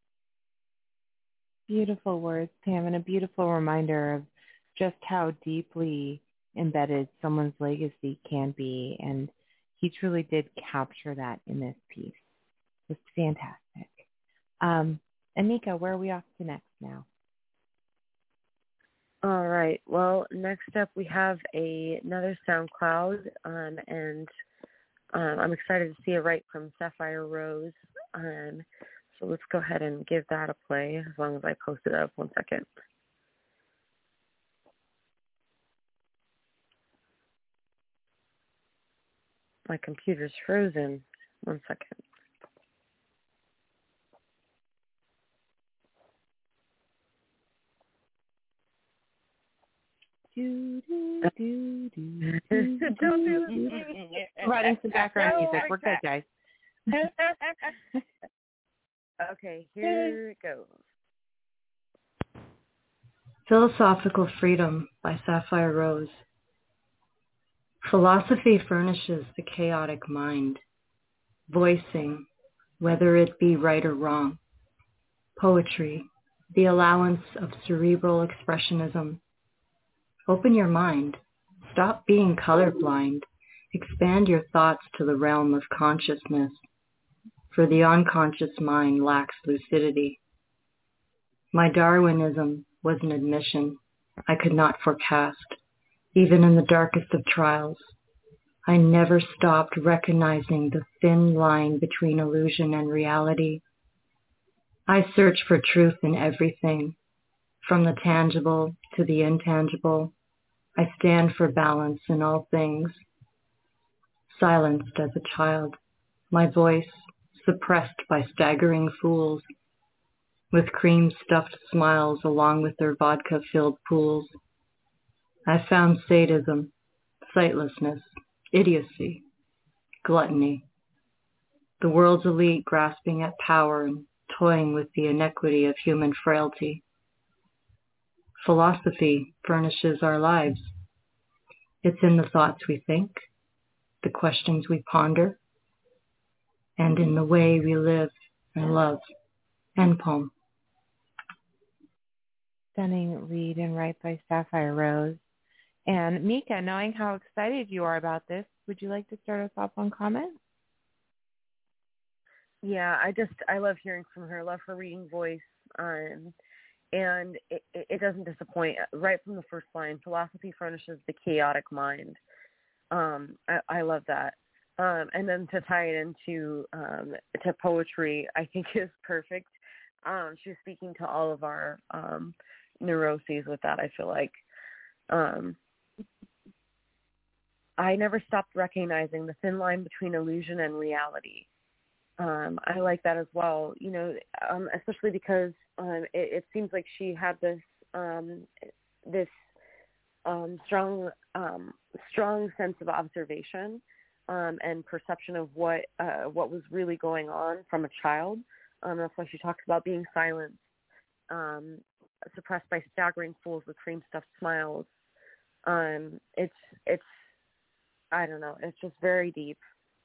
S2: Beautiful words, Pam, and a beautiful reminder of just how deeply embedded someone's legacy can be. And he truly did capture that in this piece. It's fantastic. Um, Anika, where are we off to next now?
S3: All right. Well, next up we have a, another SoundCloud, um, and um, I'm excited to see a write from Sapphire Rose. Um, so let's go ahead and give that a play as long as I post it up. One second. My computer's frozen. One second.
S2: Do, do, do, do, do,
S3: Don't do
S2: do.
S3: this.
S2: Writing some background
S3: No,
S2: music.
S3: like
S2: We're good,
S3: that.
S2: guys.
S3: Okay, here it goes.
S9: Philosophical Freedom by Sapphire Rose. Philosophy furnishes the chaotic mind, voicing, whether it be right or wrong. Poetry, the allowance of cerebral expressionism. Open your mind. Stop being colorblind. Expand your thoughts to the realm of consciousness, for the unconscious mind lacks lucidity. My Darwinism was an admission I could not forecast, even in the darkest of trials. I never stopped recognizing the thin line between illusion and reality. I search for truth in everything, from the tangible to the intangible. I stand for balance in all things. Silenced as a child, my voice suppressed by staggering fools, with cream-stuffed smiles along with their vodka-filled pools. I found sadism, sightlessness, idiocy, gluttony, the world's elite grasping at power and toying with the inequity of human frailty. Philosophy furnishes our lives. It's in the thoughts we think, the questions we ponder, and in the way we live and love. End poem.
S2: Stunning read and write by Sapphire Rose. And Mika, knowing how excited you are about this, would you like to start us off on comment?
S3: Yeah, I just, I love hearing from her. I love her reading voice. Um, and it, it doesn't disappoint. Right from the first line, philosophy furnishes the chaotic mind. Um, I, I love that. Um, and then to tie it into um, to poetry, I think is perfect. Um, she's speaking to all of our um, neuroses with that, I feel like. Um, I never stopped recognizing the thin line between illusion and reality. Um, I like that as well, you know, um, especially because um, it, it seems like she had this um, this um, strong um, strong sense of observation um, and perception of what uh, what was really going on from a child. Um, that's why she talks about being silenced, um, suppressed by staggering fools with cream-stuffed smiles. Um, it's it's I don't know, it's just very deep.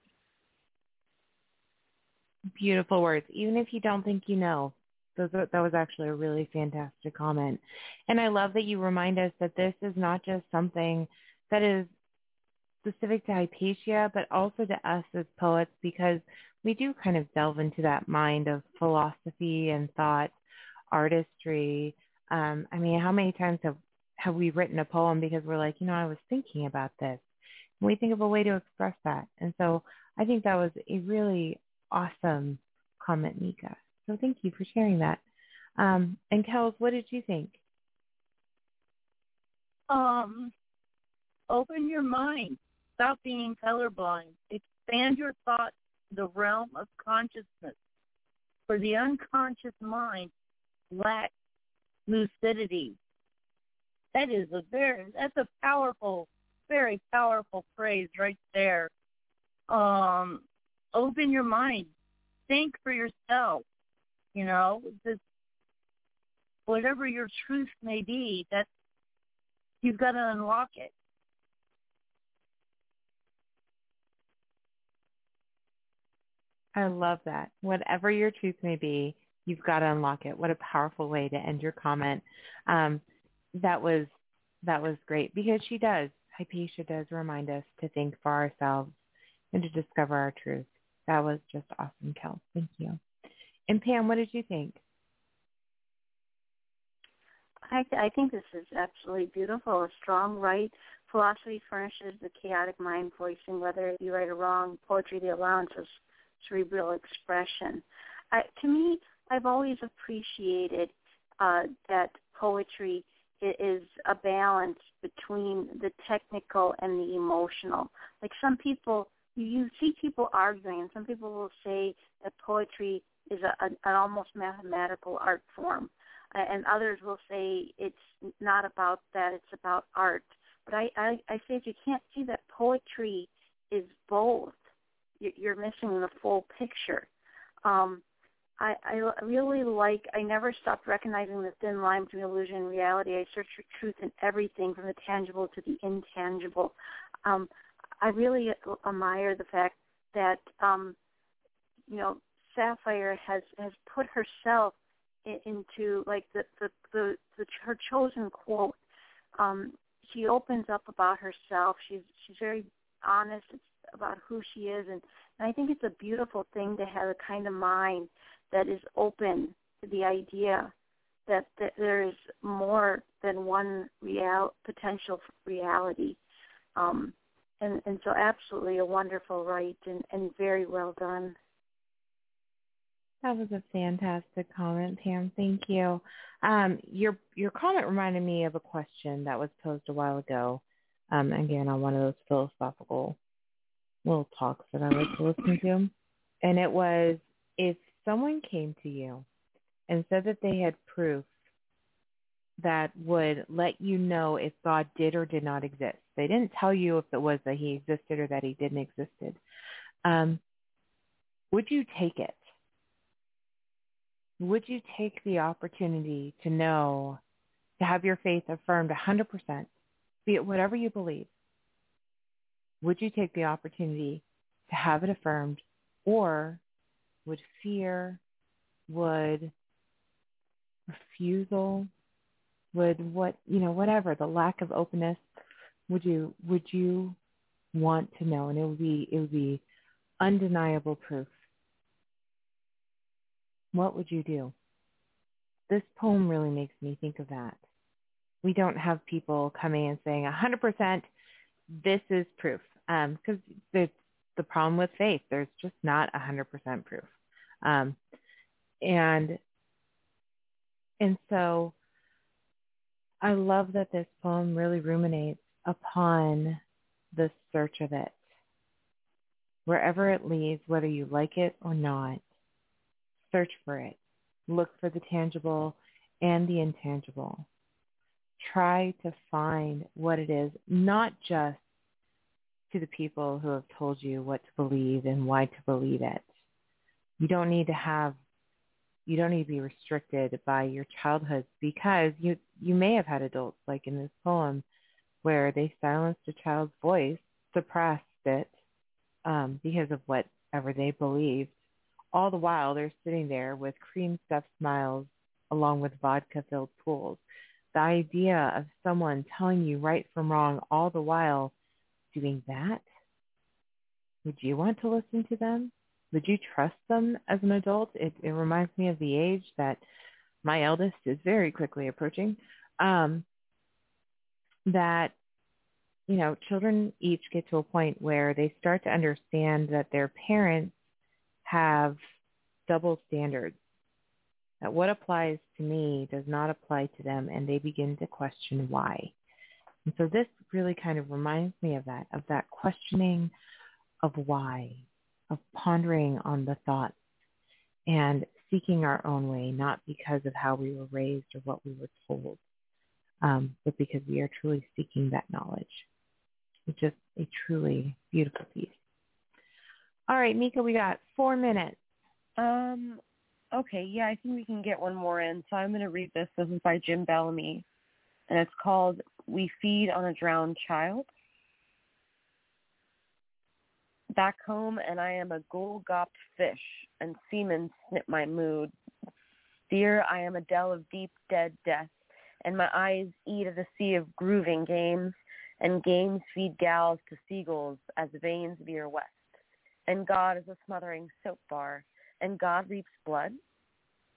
S2: Beautiful words. Even if you don't think you know, those are, that was actually a really fantastic comment. And I love that you remind us that this is not just something that is specific to Hypatia, but also to us as poets, because we do kind of delve into that mind of philosophy and thought, artistry. Um, I mean, how many times have, have we written a poem because we're like, you know, I was thinking about this. And we think of a way to express that. And so I think that was a really awesome comment, Mika. So thank you for sharing that. Um, and Kels, what did you think?
S5: Um, open your mind. Stop being colorblind. Expand your thoughts to the realm of consciousness. For the unconscious mind lacks lucidity. That is a very, that's a powerful, very powerful phrase right there. Um, open your mind. Think for yourself. You know, this, whatever your truth may be, that you've got to unlock it.
S2: I love that. Whatever your truth may be, you've got to unlock it. What a powerful way to end your comment. Um, that was that was great, because she does, Hypatia does remind us to think for ourselves and to discover our truth. That was just awesome, Kel. Thank you. And Pam, what did you think?
S4: I, I think this is absolutely beautiful. A strong right. Philosophy furnishes the chaotic mind voicing, whether it be right or wrong. Poetry, the allowance of cerebral expression. I, to me, I've always appreciated uh, that poetry is a balance between the technical and the emotional. Like some people, you see people arguing, and some people will say that poetry is a, an almost mathematical art form, and others will say it's not about that, it's about art. But I, I, I say if you can't see that poetry is both, you're missing the full picture. Um, I, I really like, I never stopped recognizing the thin line between illusion and reality. I search for truth in everything from the tangible to the intangible. Um, I really admire the fact that, um, you know, Sapphire has, has put herself in, into, like, the, the, the, the her chosen quote. Um, she opens up about herself. She's, she's very honest about who she is, and, and I think it's a beautiful thing to have a kind of mind that is open to the idea that, that there is more than one real potential for reality. Um, and, and so absolutely a wonderful write and, and very well done.
S2: That was a fantastic comment, Pam. Thank you. Um, your your comment reminded me of a question that was posed a while ago, um, again, on one of those philosophical little talks that I like to listen to. And it was, if someone came to you and said that they had proof that would let you know if God did or did not exist. They didn't tell you if it was that he existed or that he didn't existed. Um, would you take it? Would you take the opportunity to know, to have your faith affirmed one hundred percent, be it whatever you believe? Would you take the opportunity to have it affirmed, or would fear, would refusal, would what, you know, whatever, the lack of openness, would you, would you want to know? And it would be, it would be undeniable proof. What would you do? This poem really makes me think of that. We don't have people coming and saying one hundred percent this is proof, because um, it's the problem with faith. There's just not one hundred percent proof. Um, and and so I love that this poem really ruminates upon the search of it. Wherever it leads, whether you like it or not, search for it. Look for the tangible and the intangible. Try to find what it is, not just to the people who have told you what to believe and why to believe it. You don't need to have, you don't need to be restricted by your childhood, because you, you may have had adults, like in this poem, where they silenced a child's voice, suppressed it um, because of whatever they believed. All the while, they're sitting there with cream-stuffed smiles along with vodka-filled pools. The idea of someone telling you right from wrong all the while doing that, would you want to listen to them? Would you trust them as an adult? It, it reminds me of the age that my eldest is very quickly approaching, um, that, you know, children each get to a point where they start to understand that their parents have double standards, that what applies to me does not apply to them, and they begin to question why. And so this really kind of reminds me of that, of that questioning of why, of pondering on the thoughts and seeking our own way, not because of how we were raised or what we were told, um, but because we are truly seeking that knowledge. It's just a truly beautiful piece. All right, Mika, we got four minutes.
S3: Um, okay, yeah, I think we can get one more in. So I'm going to read this. This is by Jim Bellamy, and it's called We Feed on a Drowned Child. Back home, and I am a gold-gopped fish, and seamen snip my mood. Dear, I am a dell of deep, dead death, and my eyes eat of the sea of grooving games, and games feed gals to seagulls as veins veer west. And God is a smothering soap bar, and God reaps blood.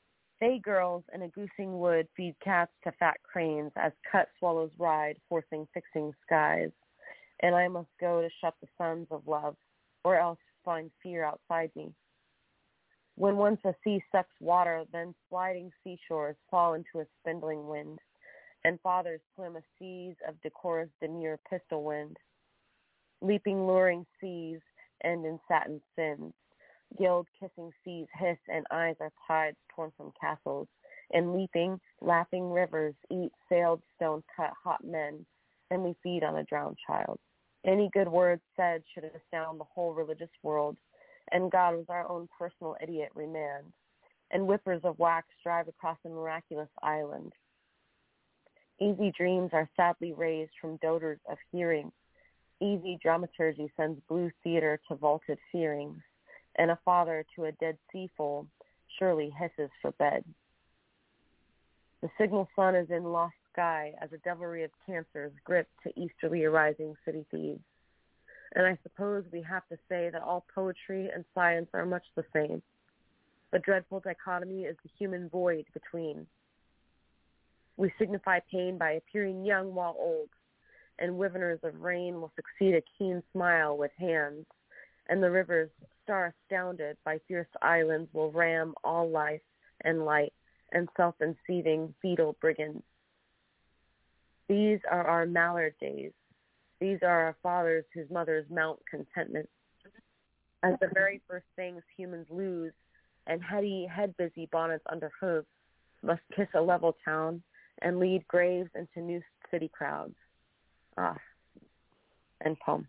S3: Bay girls in a goosing wood feed cats to fat cranes as cut swallows ride, forcing fixing skies. And I must go to shut the suns of love, or else find fear outside me. When once a sea sucks water, then sliding seashores fall into a spindling wind, and fathers swim a seas of decorous demure pistol wind. Leaping luring seas end in satin sins. Guild kissing seas hiss, and eyes are tides torn from castles, and leaping, laughing rivers eat sailed stone-cut hot men, and we feed on a drowned child. Any good word said should astound the whole religious world, and God was our own personal idiot remand, and whippers of wax drive across a miraculous island. Easy dreams are sadly raised from doters of hearing. Easy dramaturgy sends blue theater to vaulted fearings, and a father to a dead seafoal surely hisses for bed. The signal sun is in lost sky as a devilry of cancers grip to easterly arising city thieves. And I suppose we have to say that all poetry and science are much the same. The dreadful dichotomy is the human void between. We signify pain by appearing young while old, and wyverners of rain will succeed a keen smile with hands, and the rivers, star-astounded by fierce islands, will ram all life and light and self-enseething fetal brigands. These are our mallard days. These are our fathers whose mothers mount contentment. As the very first things humans lose, and heady, head-busy bonnets under hooves must kiss a level town and lead graves into new city crowds. Ah, end poem.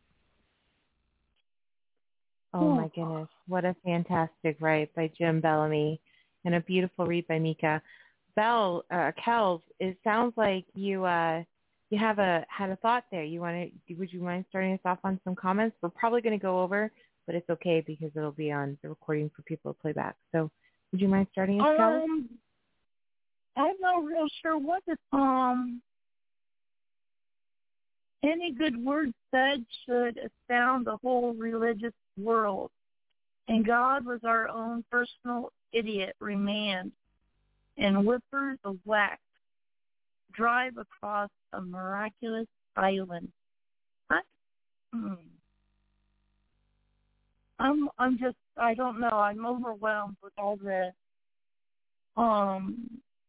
S2: Oh my goodness, what a fantastic write by Jim Bellamy and a beautiful read by Mika. Bell, uh, Kels, it sounds like you uh, you have a had a thought there. You want to? Would you mind starting us off on some comments? We're probably going to go over, but it's okay because it'll be on the recording for people to play back. So, would you mind starting us, Kels?
S5: Um, I'm not real sure what the um. Any good word said should astound the whole religious world, and God was our own personal idiot remand, and whippers of wax drive across a miraculous island. I, hmm. I'm I'm just I don't know. I'm overwhelmed with all the um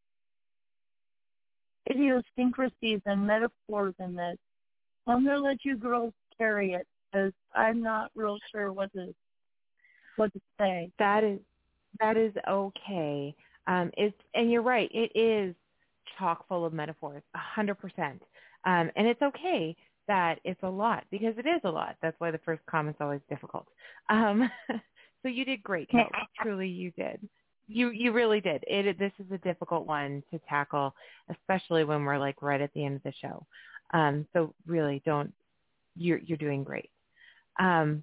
S5: idiosyncrasies and metaphors in this. I'm gonna let you girls carry it because I'm not real sure what to what to say.
S2: That is that is okay. Um, it's and you're right. It is chock full of metaphors, a hundred percent. Um, and it's okay that it's a lot because it is a lot. That's why the first comment's always difficult. Um, so you did great, Kels. Truly, you did. You you really did. It this is a difficult one to tackle, especially when we're like right at the end of the show. Um, so really, don't you're you're doing great. Um,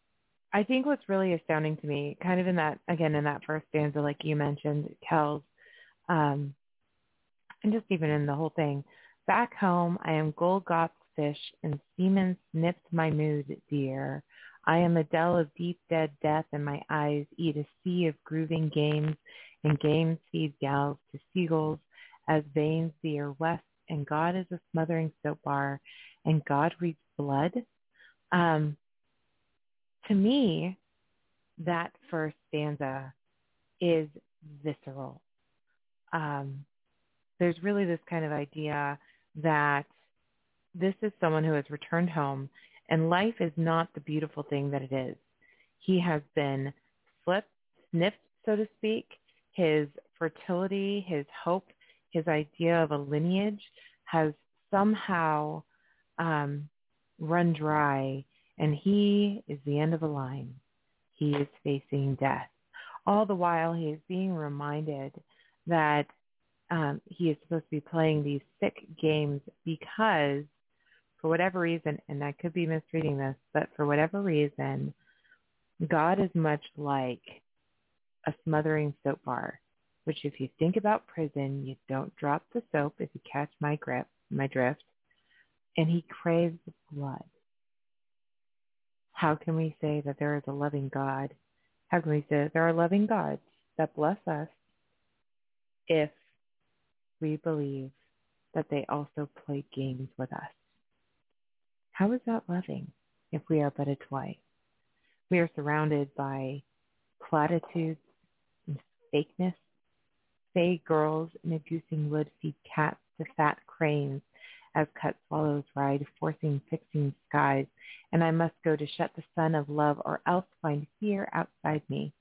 S2: I think what's really astounding to me, kind of in that again in that first stanza, like you mentioned, Kels, um, and just even in the whole thing. Back home, I am Golgoth's fish, and seamen snipped my mood, dear. I am a dell of deep dead death, and my eyes eat a sea of grooving games, and games feed gals to seagulls as veins veer west, and God is a smothering soap bar, and God reads blood. Um, to me, that first stanza is visceral. Um, there's really this kind of idea that this is someone who has returned home, and life is not the beautiful thing that it is. He has been flipped, snipped, so to speak. His fertility, his hope, his idea of a lineage has somehow um, run dry, and he is the end of a line. He is facing death. All the while, he is being reminded that um, he is supposed to be playing these sick games because, for whatever reason, and I could be misreading this, but for whatever reason, God is much like a smothering soap bar, which if you think about prison, you don't drop the soap if you catch my grip, my drift, and he craves blood. How can we say that there is a loving God? How can we say that there are loving gods that bless us if we believe that they also play games with us. How is that loving if we are but a toy? We are surrounded by platitudes and fakeness. Fey girls in a goosing wood feed cats to fat cranes as cut swallows ride, forcing fixing skies, and I must go to shut the sun of love or else find fear outside me.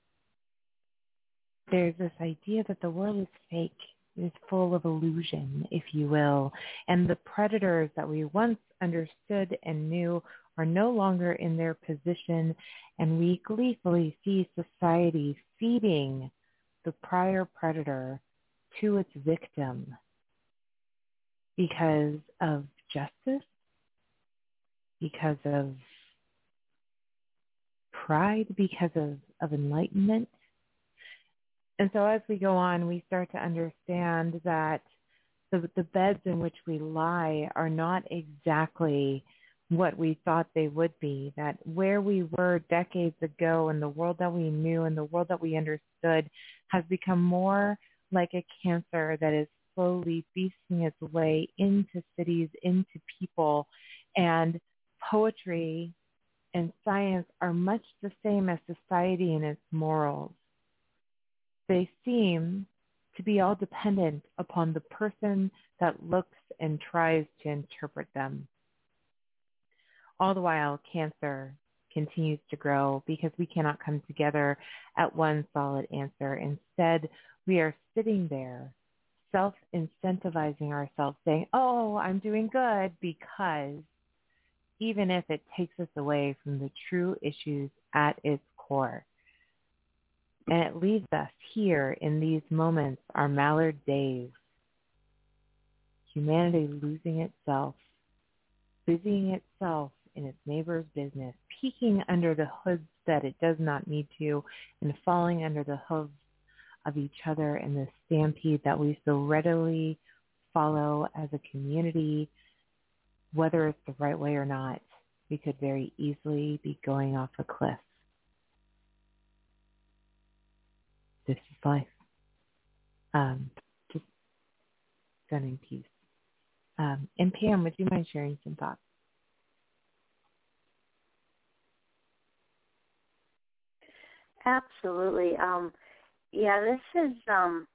S2: There's this idea that the world is fake. It is full of illusion, if you will, and the predators that we once understood and knew are no longer in their position, and we gleefully see society feeding the prior predator to its victim because of justice, because of pride, because of, of enlightenment. And so as we go on, we start to understand that the, the beds in which we lie are not exactly what we thought they would be, that where we were decades ago and the world that we knew and the world that we understood has become more like a cancer that is slowly feasting its way into cities, into people. And poetry and science are much the same as society and its morals. They seem to be all dependent upon the person that looks and tries to interpret them. All the while, cancer continues to grow because we cannot come together at one solid answer. Instead, we are sitting there, self-incentivizing ourselves, saying, oh, I'm doing good, because even if it takes us away from the true issues at its core. And it leaves us here in these moments, our mallard days, humanity losing itself, busying itself in its neighbor's business, peeking under the hoods that it does not need to, and falling under the hooves of each other in the stampede that we so readily follow as a community, whether it's the right way or not. We could very easily be going off a cliff. This is life. Um, just stunning piece. Um, and Pam, would you mind sharing some thoughts?
S4: Absolutely. Um, yeah, this is um,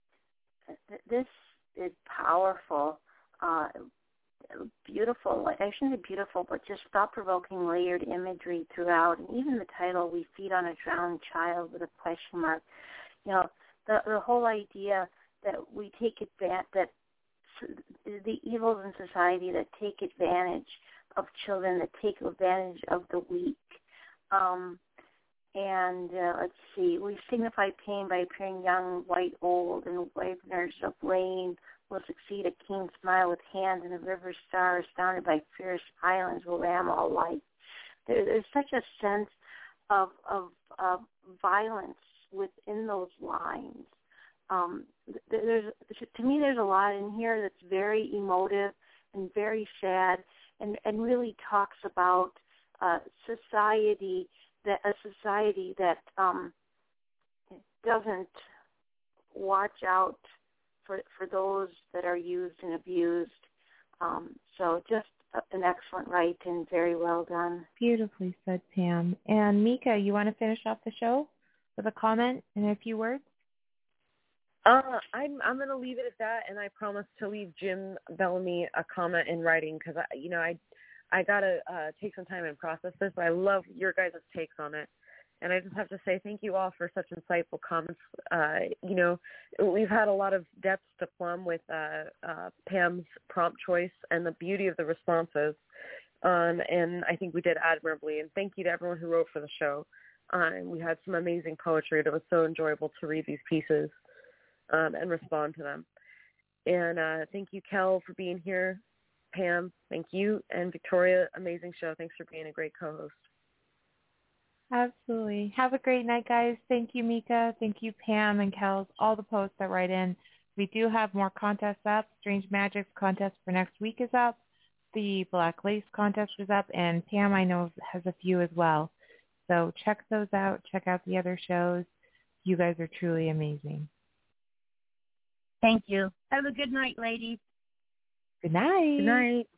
S4: this is powerful, uh, beautiful. Like I shouldn't say beautiful, but just thought-provoking, layered imagery throughout. And even the title, "We Feed on a Drowned Child" with a question mark. You know, the the whole idea that we take advantage, that the evils in society that take advantage of children, that take advantage of the weak. Um, and uh, let's see, we signify pain by appearing young, white, old, and waveners of rain will succeed a keen smile with hands, and a river star surrounded by fierce islands will ram all light. There, there's such a sense of, of, of violence within those lines. Um, there's, to me, there's a lot in here that's very emotive and very sad, and, and really talks about uh, society that a society that um, doesn't watch out for for those that are used and abused. Um, so just an excellent write and very well done.
S2: Beautifully said, Pam. And Mika, you want to finish off the show with a comment and a few words?
S3: Uh, I'm I'm gonna leave it at that, and I promise to leave Jim Bellamy a comment in writing because I, you know, I I gotta uh, take some time and process this. But I love your guys' takes on it, and I just have to say thank you all for such insightful comments. Uh, you know, we've had a lot of depth to plumb with uh, uh, Pam's prompt choice and the beauty of the responses, um, and I think we did admirably. And thank you to everyone who wrote for the show. Uh, and we had some amazing poetry. It was so enjoyable to read these pieces. Um, and respond to them. And uh, thank you, Kel, for being here. Pam, thank you. And Victoria, amazing show. Thanks for being a great co-host.
S2: Absolutely. Have a great night, guys. Thank you, Mika. Thank you, Pam and Kels, all the posts that write in. We do have more contests up. Strange Magics contest for next week is up. The Black Lace contest is up. And Pam, I know, has a few as well. So check those out. Check out the other shows. You guys are truly amazing.
S5: Thank you. Have a good night, ladies.
S2: Good night.
S3: Good night.